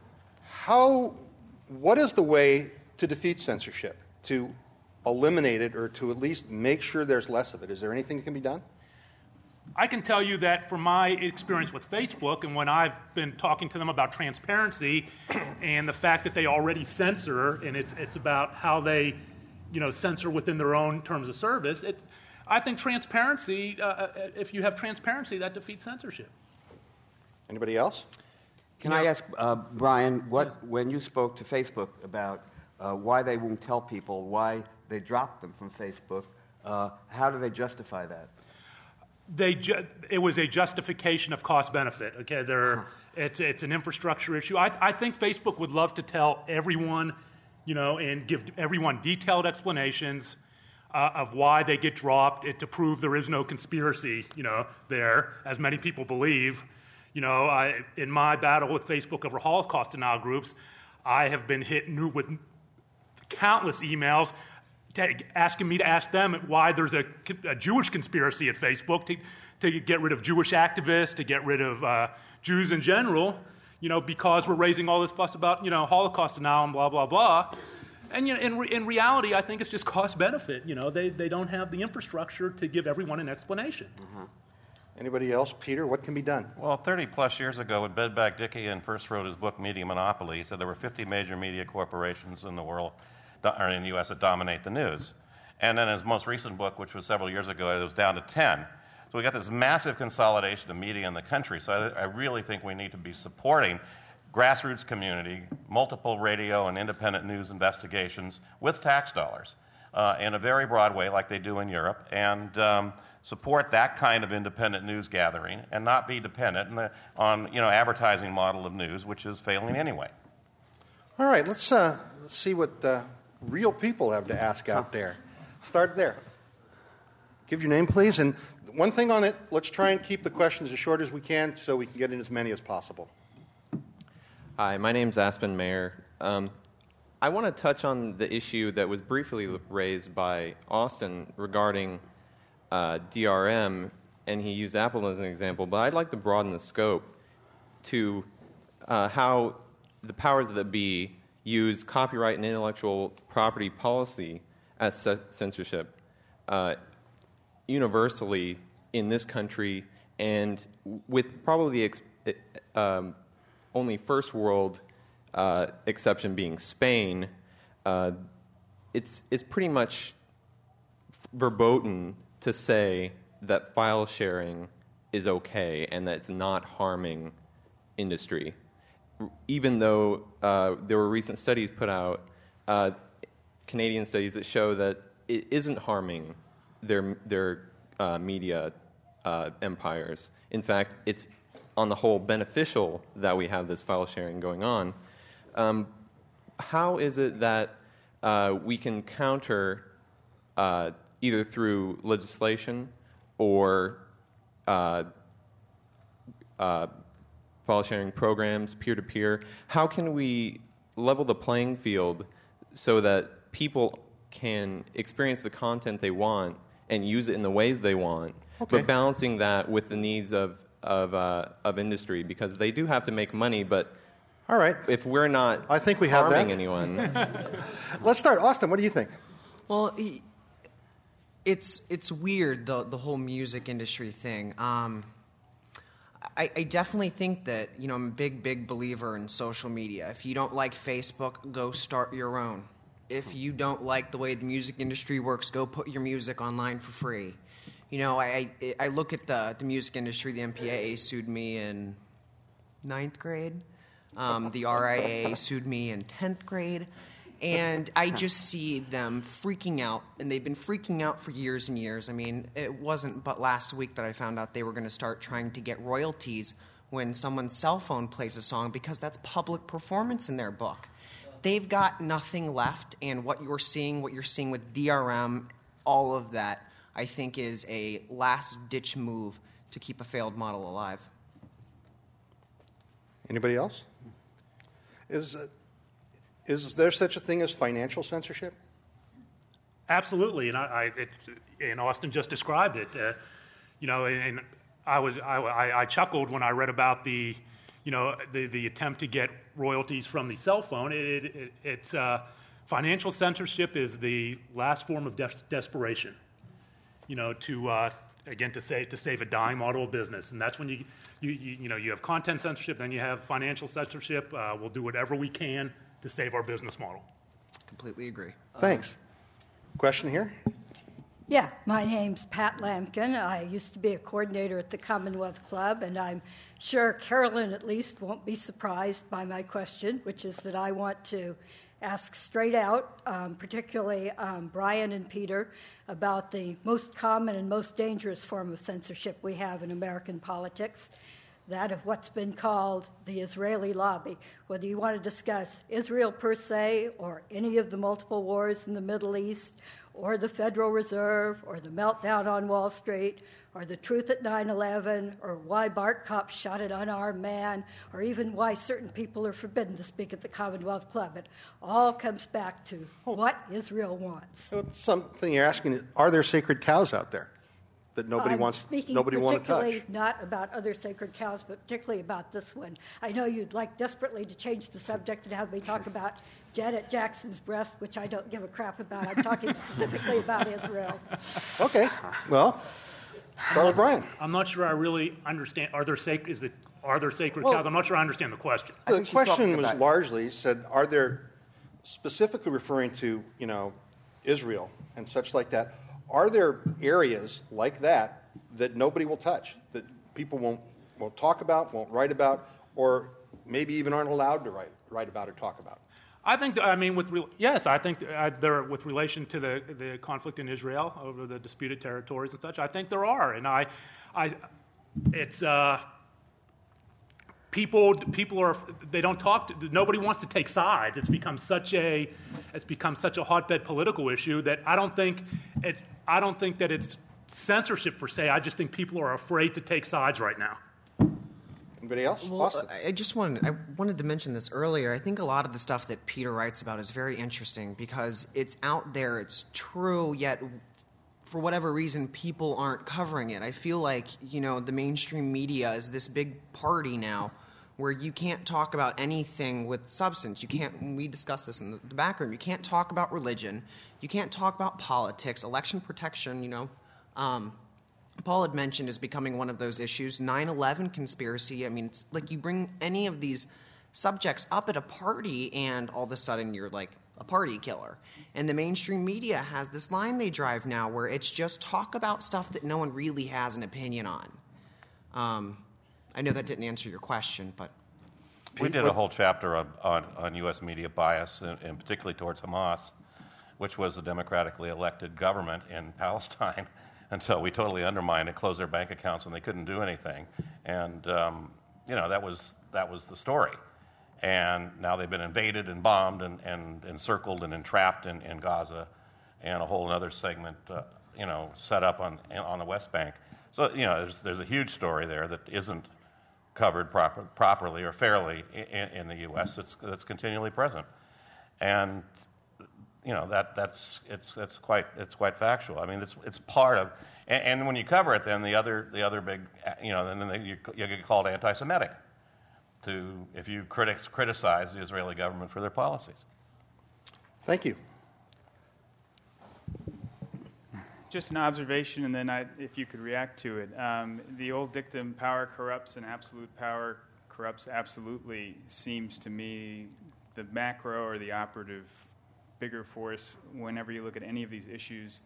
Speaker 2: How, what is the way to defeat censorship, to eliminate it, or to at least make sure there's less of it? Is there anything that can be done?
Speaker 4: I can tell you that from my experience with Facebook and when I've been talking to them about transparency and the fact that they already censor, and it's it's about how they, you know, censor within their own terms of service. It, I think transparency, uh, if you have transparency, that defeats censorship.
Speaker 2: Anybody else?
Speaker 3: Can I ask, uh, Brian, what when you spoke to Facebook about uh, why they won't tell people why they dropped them from Facebook, uh, how do they justify that?
Speaker 4: They ju- it was a justification of cost benefit. Okay, there it's it's an infrastructure issue. I, I think Facebook would love to tell everyone, you know, and give everyone detailed explanations uh, of why they get dropped, it, to prove there is no conspiracy, you know, there, as many people believe. You know, I, in my battle with Facebook over Holocaust denial groups, I have been hit new with countless emails asking me to ask them why there's a, a Jewish conspiracy at Facebook to, to get rid of Jewish activists, to get rid of uh, Jews in general, you know, because we're raising all this fuss about, you know, Holocaust denial and blah, blah, blah. And you know, in, re- in reality, I think it's just cost benefit. You know, they, they don't have the infrastructure to give everyone an explanation.
Speaker 2: Mm-hmm. Anybody else? Peter, what can be done?
Speaker 5: Well, thirty-plus years ago, when Bedback Dickian first wrote his book, Media Monopoly, he said there were fifty major media corporations in the world, or in the U S, that dominate the news. And then his most recent book, which was several years ago, it was down to ten. So we got this massive consolidation of media in the country. So I, I really think we need to be supporting grassroots community, multiple radio and independent news investigations with tax dollars uh, in a very broad way like they do in Europe, and um, support that kind of independent news gathering and not be dependent on, the, on you know, advertising model of news, which is failing anyway.
Speaker 2: All right, let's, uh, let's see what uh, real people have to ask out there. Start there. Give your name, please. And one thing on it, let's try and keep the questions as short as we can so we can get in as many as possible.
Speaker 7: Hi, my name's Aspen Mayer. Um, I want to touch on the issue that was briefly raised by Austin regarding uh, D R M, and he used Apple as an example, but I'd like to broaden the scope to uh, how the powers that be use copyright and intellectual property policy as censorship uh, universally in this country, and with probably ex- um, only first world uh, exception being Spain, uh, it's it's pretty much verboten to say that file sharing is okay and that it's not harming industry. even though uh, there were recent studies put out, uh, Canadian studies that show that it isn't harming their their uh, media uh, empires. In fact, it's on the whole beneficial that we have this file sharing going on. Um, how is it that uh, we can counter uh, either through legislation or uh, uh, file sharing programs, peer-to-peer? How can we level the playing field so that people can experience the content they want and use it in the ways they want,
Speaker 2: okay.
Speaker 7: but balancing that with the needs of of uh, of industry, because they do have to make money, but
Speaker 2: all right,
Speaker 7: if we're not
Speaker 2: I think we have
Speaker 7: harming
Speaker 2: that.
Speaker 7: anyone.
Speaker 2: Let's start. Austin, what do you think?
Speaker 6: Well, it's it's weird, the the whole music industry thing. Um, I, I definitely think that, you know, I'm a big, big believer in social media. If you don't like Facebook, go start your own. If you don't like the way the music industry works, go put your music online for free. You know, I I, I look at the, the music industry. The M P A A sued me in ninth grade. Um, the R I A A sued me in tenth grade. And I just see them freaking out, and they've been freaking out for years and years. I mean, it wasn't but last week that I found out they were going to start trying to get royalties when someone's cell phone plays a song, because that's public performance in their book. They've got nothing left, and what you're seeing, what you're seeing with D R M, all of that, I think is a last-ditch move to keep a failed model alive.
Speaker 2: Anybody else? Is uh, is there such a thing as financial censorship?
Speaker 4: Absolutely, and I, I it, and Austin just described it. Uh, you know, and I was I, I chuckled when I read about the, you know, the, the attempt to get royalties from the cell phone. It, it, it, it's uh, financial censorship is the last form of des- desperation. You know, to uh, again to save to save a dying model of business, and that's when you you you, you know you have content censorship, then you have financial censorship. Uh, we'll do whatever we can to save our business model.
Speaker 6: Completely agree.
Speaker 2: Thanks. Question here?
Speaker 8: Yeah, my name's Pat Lampkin. I used to be a coordinator at the Commonwealth Club, and I'm sure Carolyn at least won't be surprised by my question, which is that I want to ask straight out, um, particularly um, Brian and Peter, about the most common and most dangerous form of censorship we have in American politics, that of what's been called the Israeli lobby. Whether you want to discuss Israel per se, or any of the multiple wars in the Middle East, or the Federal Reserve, or the meltdown on Wall Street, or the truth at nine eleven, or why Bart Kopp shot an unarmed man, or even why certain people are forbidden to speak at the Commonwealth Club. It all comes back to what Israel wants.
Speaker 2: So it's something you're asking is, are there sacred cows out there that nobody
Speaker 8: I'm
Speaker 2: wants,
Speaker 8: speaking
Speaker 2: nobody want to
Speaker 8: particularly
Speaker 2: touch?
Speaker 8: not about other sacred cows, but particularly about this one. I know you'd like desperately to change the subject and have me talk about Janet Jackson's breast, which I don't give a crap about. I'm talking specifically about Israel.
Speaker 2: Okay. Well, start with Brian.
Speaker 4: I'm not sure I really understand. Are there sacred? Is it are there sacred
Speaker 2: Well,
Speaker 4: cows? I'm not sure I understand the question.
Speaker 3: I
Speaker 2: The
Speaker 3: think she's
Speaker 2: question
Speaker 3: talking
Speaker 2: was
Speaker 3: about-
Speaker 2: largely said, are there, specifically referring to, you know, Israel and such like that, are there areas like that that nobody will touch, that people won't won't talk about, won't write about, or maybe even aren't allowed to write write about or talk about?
Speaker 4: I think, I mean, with re- yes, I think uh, there, with relation to the, the conflict in Israel over the disputed territories and such, I think there are, and I, I, it's uh, people. People are they don't talk. To, nobody wants to take sides. It's become such a, it's become such a hotbed political issue that I don't think it. I don't think that it's censorship per se. I just think people are afraid to take sides right now.
Speaker 2: Anybody else?
Speaker 6: Well,
Speaker 2: Austin.
Speaker 6: I just wanted I wanted to mention this earlier. I think a lot of the stuff that Peter writes about is very interesting because it's out there, it's true, yet for whatever reason people aren't covering it. I feel like, you know, the mainstream media is this big party now where you can't talk about anything with substance. You can't, we discussed this in the, the back room, you can't talk about religion, you can't talk about politics, election protection, you know. Um, Paul had mentioned is becoming one of those issues. nine eleven conspiracy, I mean, it's like you bring any of these subjects up at a party and all of a sudden you're like a party killer. And the mainstream media has this line they drive now where it's just talk about stuff that no one really has an opinion on. Um, I know that didn't answer your question, but...
Speaker 5: We did a whole chapter on, on, on U S media bias, and, and particularly towards Hamas, which was the democratically elected government in Palestine until we totally undermined it, closed their bank accounts, and they couldn't do anything. And, um, you know, that was, that was the story. And now they've been invaded and bombed and, and encircled and entrapped in, in Gaza, and a whole other segment, uh, you know, set up on, on the West Bank. So, you know, there's, there's a huge story there that isn't covered proper, properly or fairly in, in the U S That's, that's continually present. And you know that that's it's it's quite it's quite factual. I mean, it's it's part of, and, and when you cover it, then the other the other big, you know, then they, you you get called anti-Semitic, to if you critics criticize the Israeli government for their policies.
Speaker 2: Thank you.
Speaker 9: Just an observation, and then I, if you could react to it. Um, the old dictum, "Power corrupts, and absolute power corrupts absolutely," seems to me the macro or the operative bigger force whenever you look at any of these issues.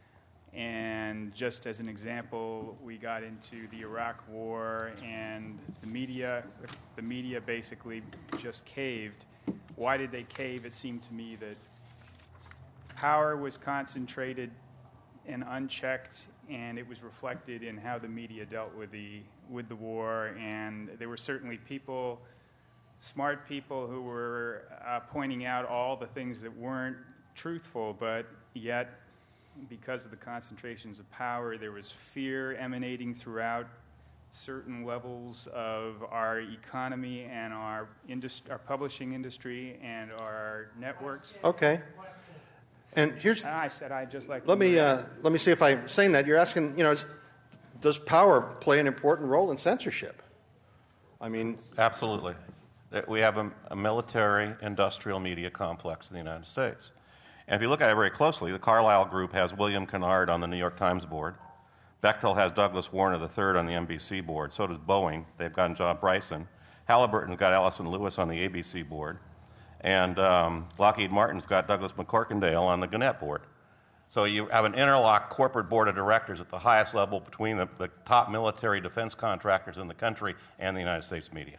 Speaker 9: And just as an example, we got into the Iraq War, and the media, the media basically just caved. Why did they cave? It seemed to me that power was concentrated and unchecked, and it was reflected in how the media dealt with the with the war. And there were certainly people, smart people, who were uh, pointing out all the things that weren't truthful, but yet, because of the concentrations of power, there was fear emanating throughout certain levels of our economy and our, industri- our publishing industry and our networks.
Speaker 2: Okay. And here's.
Speaker 9: I said I'd just like.
Speaker 2: Let
Speaker 9: to
Speaker 2: me uh, let me see if I'm saying that. You're asking, you know, is, does power play an important role in censorship? I mean,
Speaker 5: absolutely. We have a, a military-industrial media complex in the United States. And if you look at it very closely, the Carlyle Group has William Kennard on the New York Times board. Bechtel has Douglas Warner the third on the N B C board. So does Boeing. They've got John Bryson. Halliburton's got Allison Lewis on the A B C board. And um, Lockheed Martin's got Douglas McCorkindale on the Gannett board. So you have an interlocked corporate board of directors at the highest level between the, the top military defense contractors in the country and the United States media.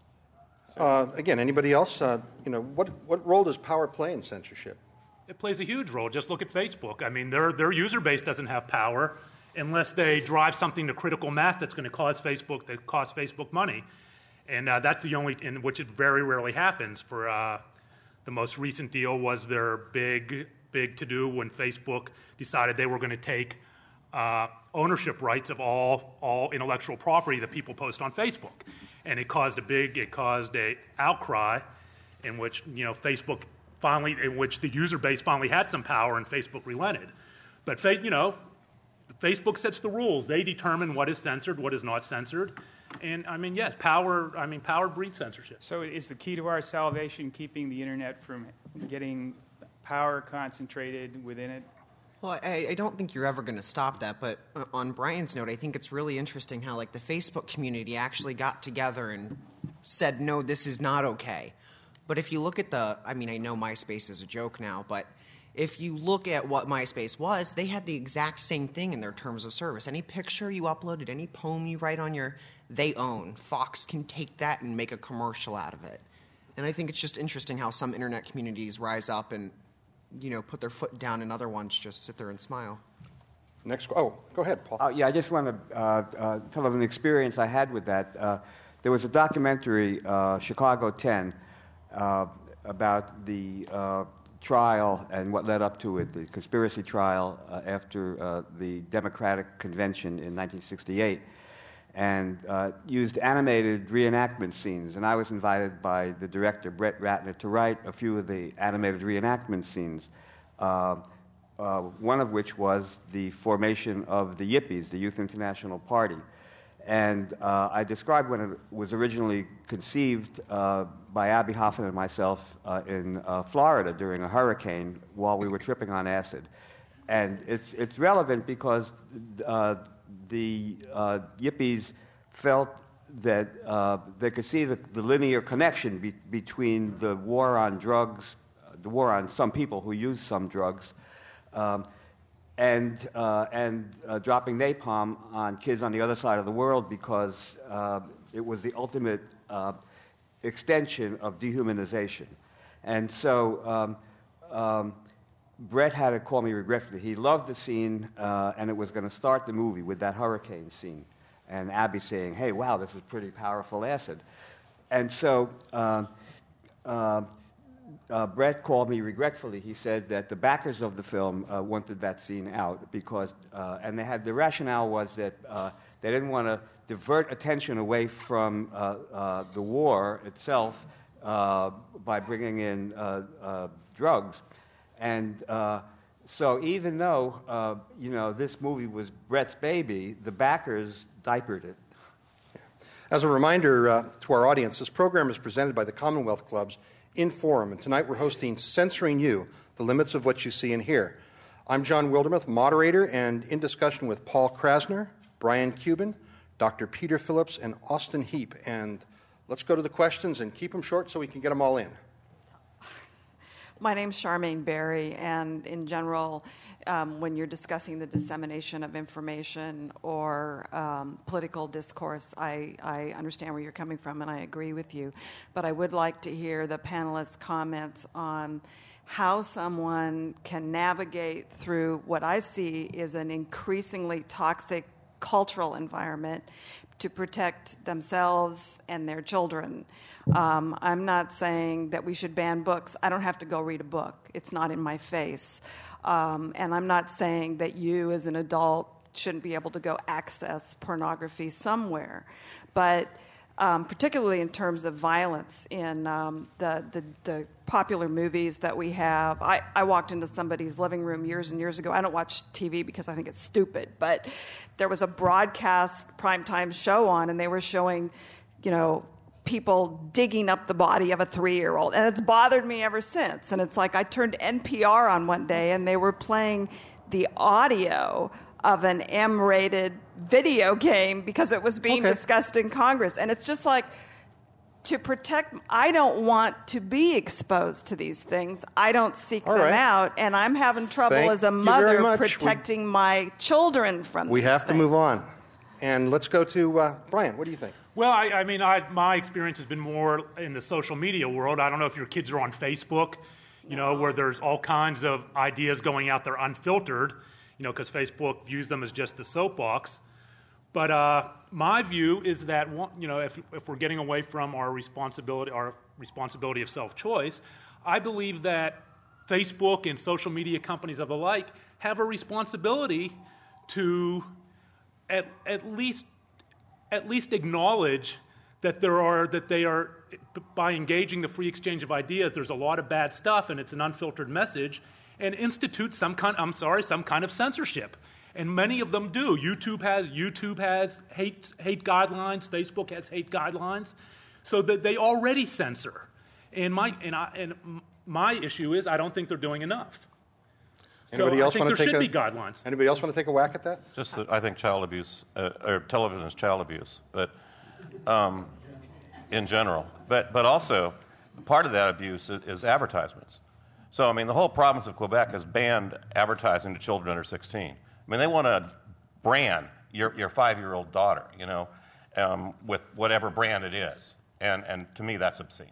Speaker 2: Uh, again, anybody else? Uh, you know, what what role does power play in censorship?
Speaker 4: It plays a huge role. Just look at Facebook. I mean, their their user base doesn't have power unless they drive something to critical mass that's going to cause Facebook that cost Facebook money, and uh, that's the only in which it very rarely happens. For uh, the most recent deal was their big big to do when Facebook decided they were going to take uh, ownership rights of all all intellectual property that people post on Facebook. And it caused a big, it caused a outcry in which, you know, Facebook finally, in which the user base finally had some power and Facebook relented. But, you know, Facebook sets the rules. They determine what is censored, what is not censored. And, I mean, yes, power, I mean, power breeds censorship.
Speaker 9: So is the key to our salvation keeping the internet from getting power concentrated within it?
Speaker 6: Well, I, I don't think you're ever going to stop that, but on Brian's note, I think it's really interesting how, like, the Facebook community actually got together and said, no, this is not okay. But if you look at the, I mean, I know MySpace is a joke now, but if you look at what MySpace was, they had the exact same thing in their terms of service. Any picture you uploaded, any poem you write on your, they own. Fox can take that and make a commercial out of it. And I think it's just interesting how some internet communities rise up and, you know, put their foot down, and other ones just sit there and smile.
Speaker 2: Next, oh, go ahead, Paul.
Speaker 3: Uh, yeah, I just want to uh, uh, tell of an experience I had with that. Uh, there was a documentary, uh, Chicago ten, uh, about the uh, trial and what led up to it, the conspiracy trial uh, after uh, the Democratic Convention in nineteen sixty-eight, and uh, used animated reenactment scenes. And I was invited by the director, Brett Ratner, to write a few of the animated reenactment scenes, uh, uh, one of which was the formation of the Yippies, the Youth International Party. And uh, I described when it was originally conceived uh, by Abby Hoffman and myself uh, in uh, Florida during a hurricane while we were tripping on acid. And it's, it's relevant because uh, the uh, Yippies felt that uh, they could see the, the linear connection be- between the war on drugs, uh, the war on some people who use some drugs, um, and uh, and uh, dropping napalm on kids on the other side of the world, because uh, it was the ultimate uh, extension of dehumanization. And so um, um, Brett had to call me regretfully. He loved the scene, uh, and it was going to start the movie with that hurricane scene. And Abby saying, hey, wow, this is pretty powerful acid. And so uh, uh, uh, Brett called me regretfully. He said that the backers of the film uh, wanted that scene out because, uh, and they had, the rationale was that uh, they didn't want to divert attention away from uh, uh, the war itself uh, by bringing in uh, uh, drugs. And uh, so even though, uh, you know, this movie was Brett's baby, the backers diapered it.
Speaker 2: As a reminder uh, to our audience, this program is presented by the Commonwealth Club's Inforum, and tonight we're hosting Censoring You, The Limits of What You See and Hear. I'm John Wildermuth, moderator, and in discussion with Paul Krasner, Brian Cuban, Doctor Peter Phillips, and Austin Heap. And let's go to the questions and keep them short so we can get them all in.
Speaker 10: My name's Charmaine Barry, and in general, um, when you're discussing the dissemination of information or um, political discourse, I, I understand where you're coming from, and I agree with you. But I would like to hear the panelists' comments on how someone can navigate through what I see is an increasingly toxic cultural environment to protect themselves and their children. Um, I'm not saying that we should ban books. I don't have to go read a book. It's not in my face. Um, and I'm not saying that you as an adult shouldn't be able to go access pornography somewhere. But um, particularly in terms of violence in um, the, the, the popular movies that we have. I, I walked into somebody's living room years and years ago. I don't watch T V because I think it's stupid, but there was a broadcast primetime show on, and they were showing, you know, people digging up the body of a three-year-old. And it's bothered me ever since. And it's like I turned N P R on one day, and they were playing the audio of an M-rated video game because it was being okay. discussed in Congress. And it's just like, to protect, I don't want to be exposed to these things. I don't seek
Speaker 2: All
Speaker 10: them
Speaker 2: right.
Speaker 10: out, and I'm having trouble
Speaker 2: Thank
Speaker 10: as a
Speaker 2: you very
Speaker 10: mother
Speaker 2: much.
Speaker 10: protecting
Speaker 2: we,
Speaker 10: my children from
Speaker 2: We
Speaker 10: these
Speaker 2: have
Speaker 10: things.
Speaker 2: to move on. And let's go to uh, Brian. What do you think?
Speaker 4: Well, I, I mean, I, my experience has been more in the social media world. I don't know if your kids are on Facebook, you know, where there's all kinds of ideas going out there unfiltered, you know, because Facebook views them as just the soapbox. But uh, my view is that, you know, if, if we're getting away from our responsibility, our responsibility of self-choice, I believe that Facebook and social media companies of the like have a responsibility to at, at least at least acknowledge that there are that they are, by engaging the free exchange of ideas, there's a lot of bad stuff and it's an unfiltered message, and institute some kind I'm sorry some kind of censorship. And many of them do. YouTube has YouTube has hate hate guidelines. Facebook has hate guidelines, so that they already censor. And my and I and my issue is I don't think they're doing enough.
Speaker 2: Anybody
Speaker 4: so
Speaker 2: else
Speaker 4: I think
Speaker 2: want
Speaker 4: there
Speaker 2: to take
Speaker 4: should
Speaker 2: a,
Speaker 4: be guidelines.
Speaker 2: Anybody else want to take a whack at that?
Speaker 5: Just that I think child abuse, uh, or television is child abuse, but um, in general. But but also, part of that abuse is, is advertisements. So I mean, the whole province of Quebec has banned advertising to children under sixteen. I mean, they want to brand your your five-year-old daughter, you know, um, with whatever brand it is, and and to me, that's obscene.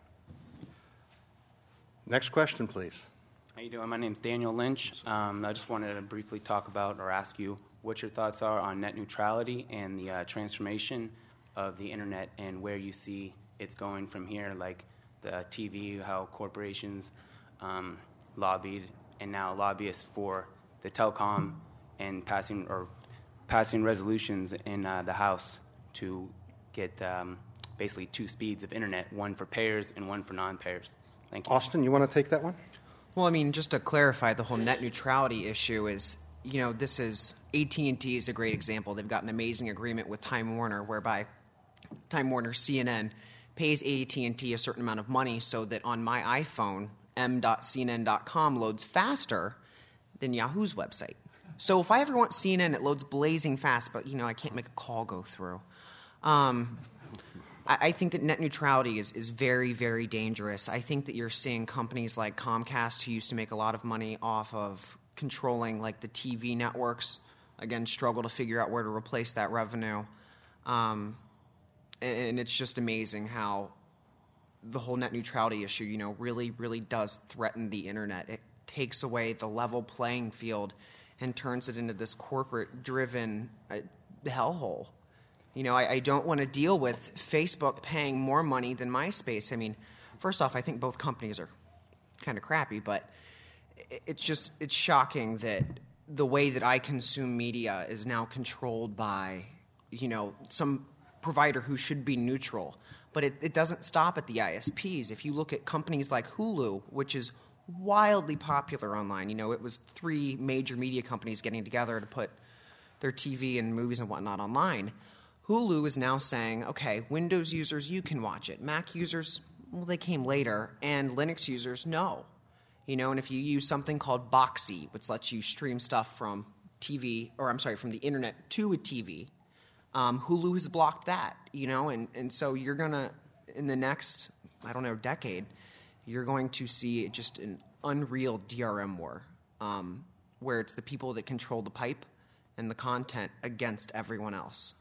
Speaker 2: Next question, please.
Speaker 11: How you doing? My name's Daniel Lynch. Um, I just wanted to briefly talk about or ask you what your thoughts are on net neutrality and the uh, transformation of the internet and where you see it's going from here, like the T V, how corporations um, lobbied and now lobbyists for the telecom and passing or passing resolutions in uh, the House to get um, basically two speeds of internet, one for payers and one for non-payers. Thank you.
Speaker 2: Austin, you want to take that one?
Speaker 12: Well, I mean, just to clarify, the whole net neutrality issue is, you know, this is A T and T is a great example. They've got an amazing agreement with Time Warner, whereby Time Warner C N N pays A T and T a certain amount of money so that on my iPhone, m dot c n n dot com loads faster than Yahoo's website. So if I ever want C N N, it loads blazing fast, but, you know, I can't make a call go through. Um, I, I think that net neutrality is, is very, very dangerous. I think that you're seeing companies like Comcast, who used to make a lot of money off of controlling, like, the T V networks, again, struggle to figure out where to replace that revenue. Um, and, and it's just amazing how the whole net neutrality issue, you know, really, really does threaten the internet. It takes away the level playing field and turns it into this corporate-driven uh, hellhole. You know, I, I don't want to deal with Facebook paying more money than MySpace. I mean, first off, I think both companies are kind of crappy, but it's just, it's shocking that the way that I consume media is now controlled by, you know, some provider who should be neutral. But it, it doesn't stop at the I S Ps. If you look at companies like Hulu, which is wildly popular online, you know, it was three major media companies getting together to put their T V and movies and whatnot online. Hulu is now saying, okay, Windows users, you can watch it. Mac users, well, they came later, and Linux users, no. You know, and if you use something called Boxee, which lets you stream stuff from T V, or I'm sorry, from the internet to a T V, um, Hulu has blocked that, you know, and, and so you're going to, in the next, I don't know, decade, you're going to see just an unreal D R M war, um, where it's the people that control the pipe and the content against everyone else.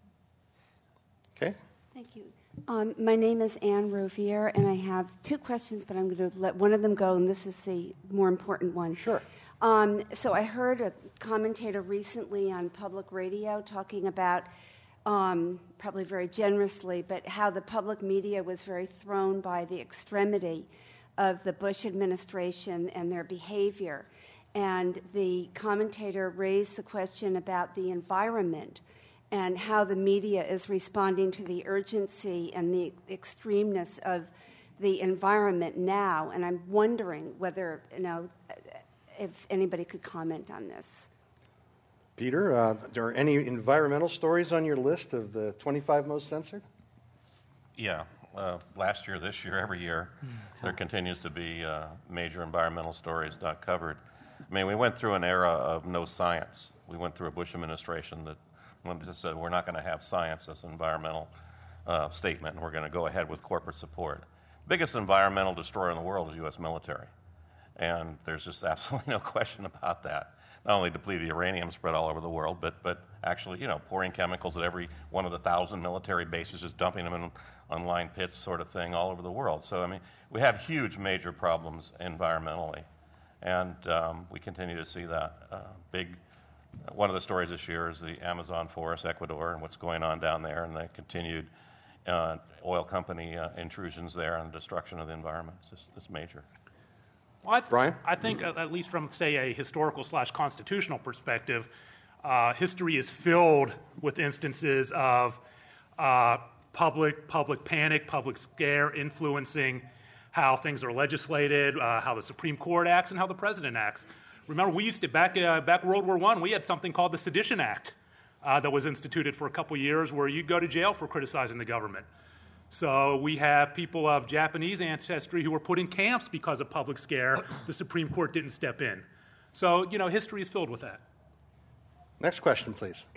Speaker 2: Okay.
Speaker 13: Thank you. Um, my name is Anne Rouvier, and I have two questions, but I'm going to let one of them go, and this is the more important one.
Speaker 2: Sure.
Speaker 13: Um, so I heard a commentator recently on public radio talking about, um, probably very generously, but how the public media was very thrown by the extremity of the Bush administration and their behavior. And the commentator raised the question about the environment and how the media is responding to the urgency and the extremeness of the environment now. And I'm wondering whether, you know, if anybody could comment on this.
Speaker 2: Peter, uh, are there any environmental stories on your list of the twenty-five most censored?
Speaker 5: Yeah. Uh, last year, this year, every year, there continues to be uh, major environmental stories not covered. I mean, we went through an era of no science. We went through a Bush administration that just said we're not going to have science as an environmental uh, statement, and we're going to go ahead with corporate support. The biggest environmental destroyer in the world is U S military, and there's just absolutely no question about that. Not only depleted uranium spread all over the world, but but actually, you know, pouring chemicals at every one of the thousand military bases, just dumping them in unlined pits, sort of thing, all over the world. So I mean, we have huge, major problems environmentally, and um, we continue to see that uh, big. One of the stories this year is the Amazon forest, Ecuador, and what's going on down there, and the continued uh, oil company uh, intrusions there and destruction of the environment. It's, just, it's major.
Speaker 4: Well, I th-
Speaker 2: Brian?
Speaker 4: I think, uh, at least from, say, a historical slash constitutional perspective, uh, history is filled with instances of uh, public public panic, public scare influencing how things are legislated, uh, how the Supreme Court acts, and how the president acts. Remember, we used to, back uh, back World War One, we had something called the Sedition Act uh, that was instituted for a couple years where you'd go to jail for criticizing the government. So we have people of Japanese ancestry who were put in camps because of public scare. The Supreme Court didn't step in. So, you know, history is filled with that.
Speaker 2: Next question, please.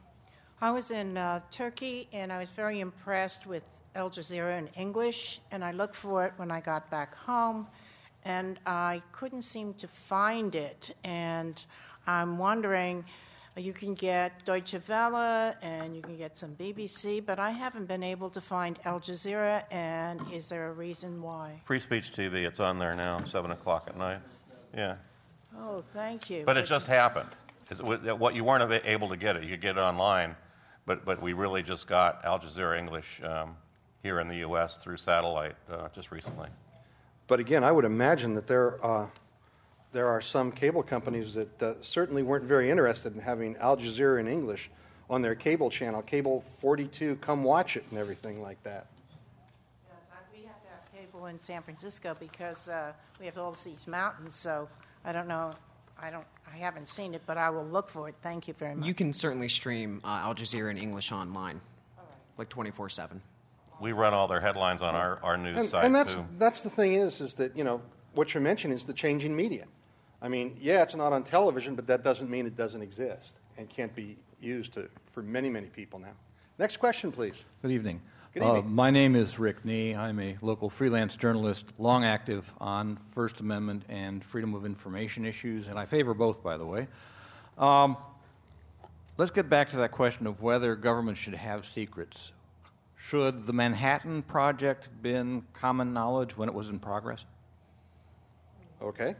Speaker 14: I was in uh, Turkey, and I was very impressed with Al Jazeera in English, and I looked for it when I got back home. And I couldn't seem to find it. And I'm wondering, you can get Deutsche Welle and you can get some B B C, but I haven't been able to find Al Jazeera, and is there a reason why?
Speaker 5: Free Speech T V, it's on there now, seven o'clock at night. Yeah.
Speaker 14: Oh, thank you.
Speaker 5: But it just happened. It's, what you weren't able to get it. You could get it online, but, but we really just got Al Jazeera English um, here in the U S through satellite uh, just recently.
Speaker 2: But again, I would imagine that there, uh, there are some cable companies that uh, certainly weren't very interested in having Al Jazeera in English on their cable channel, Cable forty-two, come watch it and everything like that.
Speaker 14: Yes, we have to have cable in San Francisco because uh, we have all these mountains, so I don't know. I don't. I haven't seen it, but I will look for it. Thank you very much.
Speaker 12: You can certainly stream uh, Al Jazeera in English online, right. Like twenty-four seven.
Speaker 5: We run all their headlines on our, our news
Speaker 2: and,
Speaker 5: site,
Speaker 2: and that's,
Speaker 5: too.
Speaker 2: that's the thing is, is that, you know, what you're mentioning is the changing media. I mean, yeah, it's not on television, but that doesn't mean it doesn't exist and can't be used to, for many, many people now. Next question, please.
Speaker 15: Good evening.
Speaker 2: Good evening.
Speaker 15: Uh, my name is Rick Nee. I'm a local freelance journalist, long active on First Amendment and freedom of information issues, and I favor both, by the way. Um, let's get back to that question of whether government should have secrets. Should the Manhattan Project been common knowledge when it was in progress?
Speaker 2: Okay.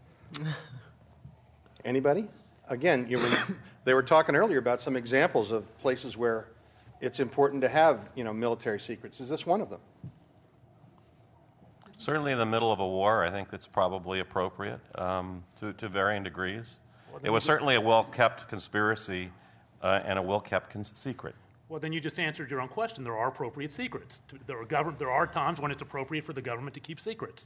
Speaker 2: Anybody? Again, you were, they were talking earlier about some examples of places where it's important to have, you know, military secrets. Is this one of them?
Speaker 5: Certainly in the middle of a war, I think it's probably appropriate um, to, to varying degrees. It was certainly a well-kept conspiracy uh, and a well-kept con- secret.
Speaker 4: Well, then you just answered your own question. There are appropriate secrets. There are, govern- there are times when it's appropriate for the government to keep secrets.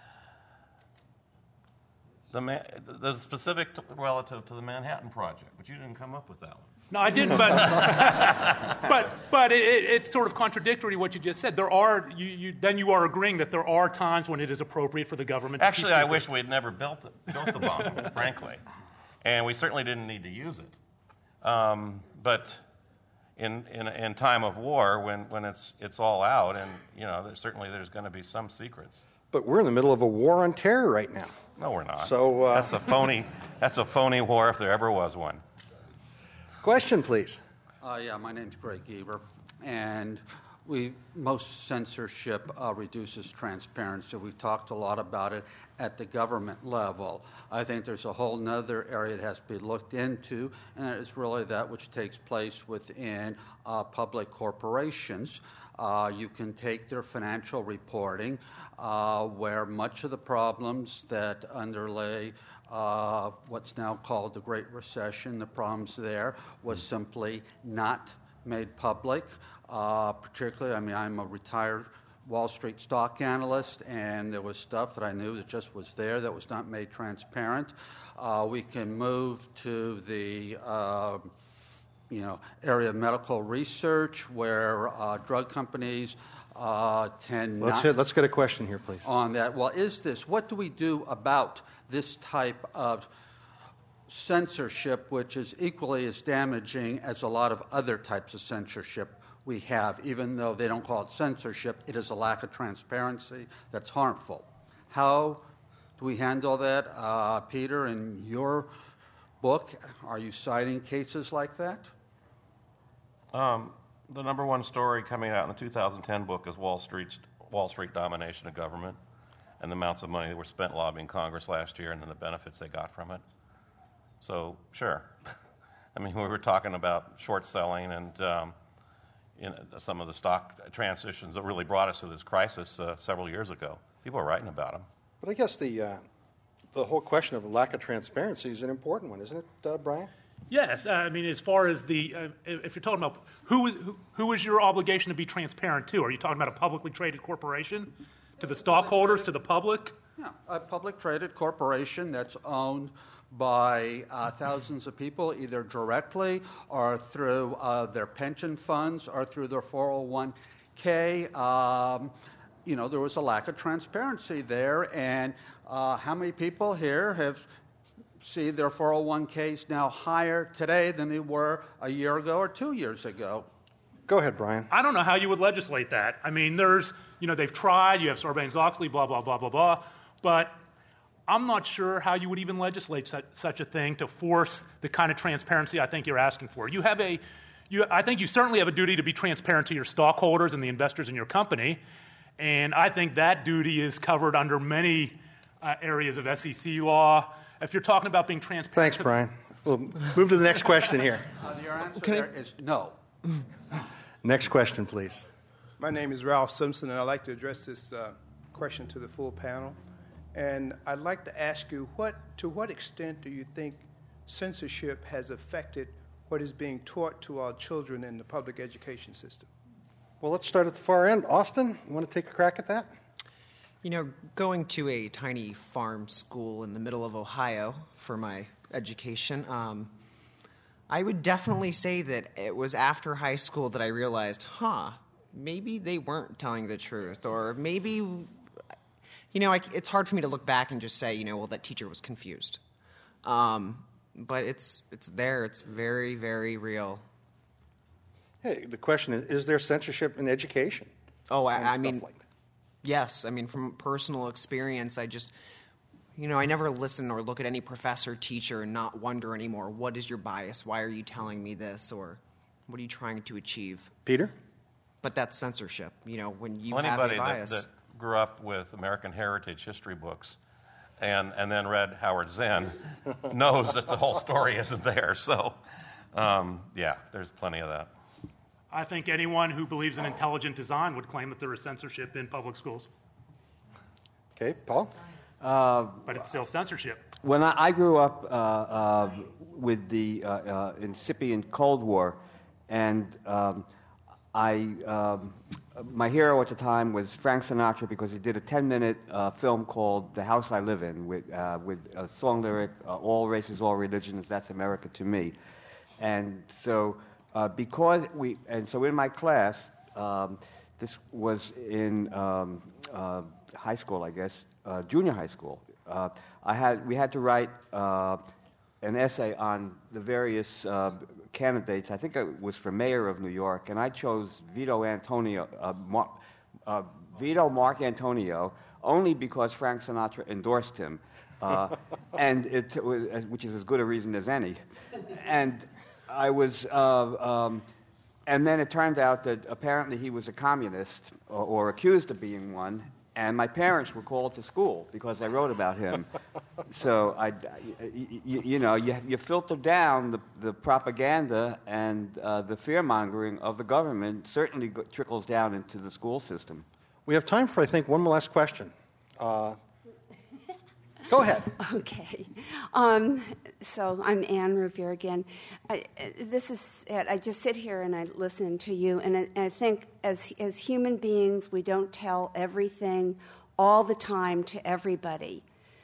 Speaker 5: The, ma- the specific t- relative to the Manhattan Project, but you didn't come up with that one.
Speaker 4: No, I didn't, but but but it, it, it's sort of contradictory to what you just said. There are you, you then you are agreeing that there are times when it is appropriate for the government.
Speaker 5: Actually,
Speaker 4: to keep
Speaker 5: I
Speaker 4: secrets.
Speaker 5: wish we'd never built the, built the bomb, frankly, and we certainly didn't need to use it. Um, but in, in in time of war, when, when it's it's all out, and you know, there's, certainly there's going to be some secrets.
Speaker 2: But we're in the middle of a war on terror right now.
Speaker 5: No, we're not.
Speaker 2: So uh,
Speaker 5: that's a phony. That's a phony war if there ever was one.
Speaker 2: Question, please.
Speaker 16: Uh, yeah, my name's Greg Geber, and we most censorship uh, reduces transparency. We've talked a lot about it at the government level. I think there's a whole other area that has to be looked into, and it's really that which takes place within uh, public corporations. Uh, you can take their financial reporting, uh, where much of the problems that underlay uh, what's now called the Great Recession, the problems there was simply not made public. Uh, particularly, I mean, I'm a retired Wall Street stock analyst, and there was stuff that I knew that just was there that was not made transparent. Uh, we can move to the uh, you know, area of medical research where uh, drug companies uh, tend
Speaker 2: Let's
Speaker 16: not...
Speaker 2: hit, let's get a question here, please.
Speaker 16: On that. Well, is this, what do we do about this type of censorship, which is equally as damaging as a lot of other types of censorship we have? Even though they don't call it censorship, it is a lack of transparency that's harmful. How do we handle that? Uh, Peter, in your book, are you citing cases like that?
Speaker 5: Um, the number one story coming out in the two thousand ten book is Wall Street's Wall Street domination of government and the amounts of money that were spent lobbying Congress last year and then the benefits they got from it. So, sure. I mean, we were talking about short selling and um, in some of the stock transitions that really brought us to this crisis uh, several years ago. People are writing about them.
Speaker 2: But I guess the uh, the whole question of lack of transparency is an important one, isn't it, uh, Brian?
Speaker 4: Yes, uh, I mean, as far as the, uh, if you're talking about who is, who, who is your obligation to be transparent to? Are you talking about a publicly traded corporation? To the stockholders, to the public?
Speaker 16: Yeah, a public traded corporation that's owned by uh, thousands of people, either directly or through uh, their pension funds or through their four oh one k. Um, you know, there was a lack of transparency there, and uh, how many people here have see their four oh one k's now higher today than they were a year ago or two years ago?
Speaker 2: Go ahead, Brian.
Speaker 4: I don't know how you would legislate that. I mean, there's, you know, they've tried, you have Sarbanes-Oxley, blah, blah, blah, blah, blah, but I'm not sure how you would even legislate such, such a thing to force the kind of transparency I think you're asking for. You have a, you, I think you certainly have a duty to be transparent to your stockholders and the investors in your company, and I think that duty is covered under many uh, areas of S E C law. If you're talking about being transparent...
Speaker 2: Thanks, Brian. We'll move to the next question here.
Speaker 16: Uh, your answer there is no.
Speaker 2: Next question, please.
Speaker 17: My name is Ralph Simpson, and I'd like to address this uh, question to the full panel. And I'd like to ask you, what, to what extent do you think censorship has affected what is being taught to our children in the public education system?
Speaker 2: Well, let's start at the far end. Austin, you want to take a crack at that?
Speaker 12: You know, going to a tiny farm school in the middle of Ohio for my education, um, I would definitely say that it was after high school that I realized, huh, maybe they weren't telling the truth, or maybe, you know, I, it's hard for me to look back and just say, you know, well, that teacher was confused. Um, but it's it's there. It's very, very real.
Speaker 2: Hey, the question is, is there censorship in education?
Speaker 12: Oh, I, I mean,
Speaker 2: like
Speaker 12: yes. I mean, from personal experience, I just, you know, I never listen or look at any professor, teacher, and not wonder anymore, what is your bias? Why are you telling me this? Or what are you trying to achieve?
Speaker 2: Peter?
Speaker 12: but that's censorship. You know, when you
Speaker 5: well,
Speaker 12: have a
Speaker 5: anybody
Speaker 12: bias.
Speaker 5: that, that grew up with American heritage history books and, and then read Howard Zinn knows that the whole story isn't there. So, um, yeah, there's plenty of that.
Speaker 4: I think anyone who believes in intelligent design would claim that there is censorship in public schools.
Speaker 2: Okay, Paul?
Speaker 18: Uh,
Speaker 4: but it's still censorship.
Speaker 18: When I, I grew up uh, uh, with the uh, uh, incipient Cold War, and um, I, um, my hero at the time was Frank Sinatra because he did a ten-minute uh, film called "The House I Live In" with uh, with a song lyric, uh, "All races, all religions, that's America to me," and so uh, because we and so in my class, um, this was in um, uh, high school, I guess, uh, junior high school. Uh, I had we had to write uh, an essay on the various uh, candidates. I think it was for mayor of New York, and I chose Vito Antonio, uh, Mar- uh, Vito Mark Antonio, only because Frank Sinatra endorsed him, uh, and it was, which is as good a reason as any. And I was, uh, um, and then it turned out that apparently he was a communist or, or accused of being one. And my parents were called to school because I wrote about him. So, I, you, you know, you, you filter down the, the propaganda and uh, the fear-mongering of the government certainly go, trickles down into the school system.
Speaker 2: We have time for, I think, one more last question. Uh, go ahead.
Speaker 13: Okay. Um, so I'm Ann Revere again. I, this is it. I just sit here and I listen to you, and I, I think as as human beings, we don't tell everything all the time to everybody.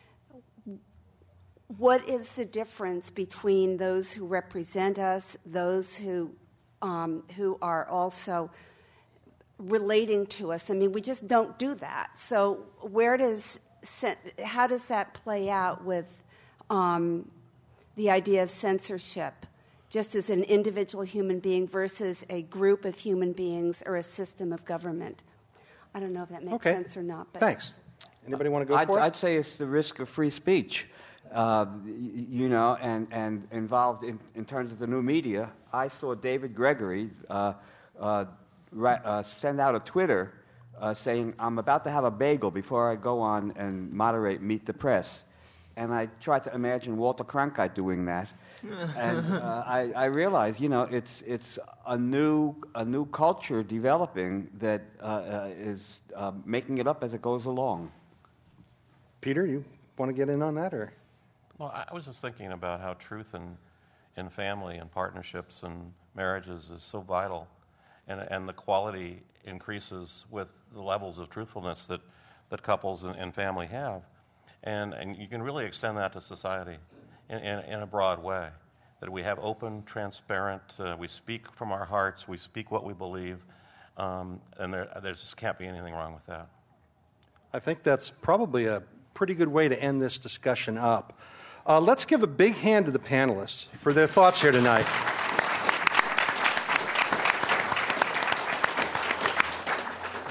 Speaker 13: What is the difference between those who represent us, those who um, who are also relating to us? I mean, we just don't do that. So where does how does that play out with um, the idea of censorship, just as an individual human being versus a group of human beings or a system of government? I don't know if that makes
Speaker 2: okay.
Speaker 13: sense or not. But
Speaker 2: thanks. Anybody want to go
Speaker 18: I'd,
Speaker 2: for it?
Speaker 18: I'd say it's the risk of free speech, uh, you know, and, and involved in, in terms of the new media. I saw David Gregory uh, uh, ra- uh, send out a Twitter Uh, saying, I'm about to have a bagel before I go on and moderate Meet the Press. And I tried to imagine Walter Cronkite doing that. and uh, I, I realized, you know, it's it's a new a new culture developing that uh, uh, is uh, making it up as it goes along.
Speaker 2: Peter, you want to get in on that? Or?
Speaker 5: Well, I was just thinking about how truth in, in family and partnerships and marriages is so vital. And, and the quality increases with the levels of truthfulness that, that couples and, and family have. And, and you can really extend that to society in, in, in a broad way, that we have open, transparent, uh, we speak from our hearts, we speak what we believe, um, and there, there just can't be anything wrong with that.
Speaker 2: I think that's probably a pretty good way to end this discussion up. Uh, let's give a big hand to the panelists for their thoughts here tonight.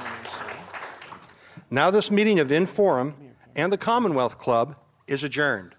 Speaker 2: Now this meeting of Inforum and the Commonwealth Club is adjourned.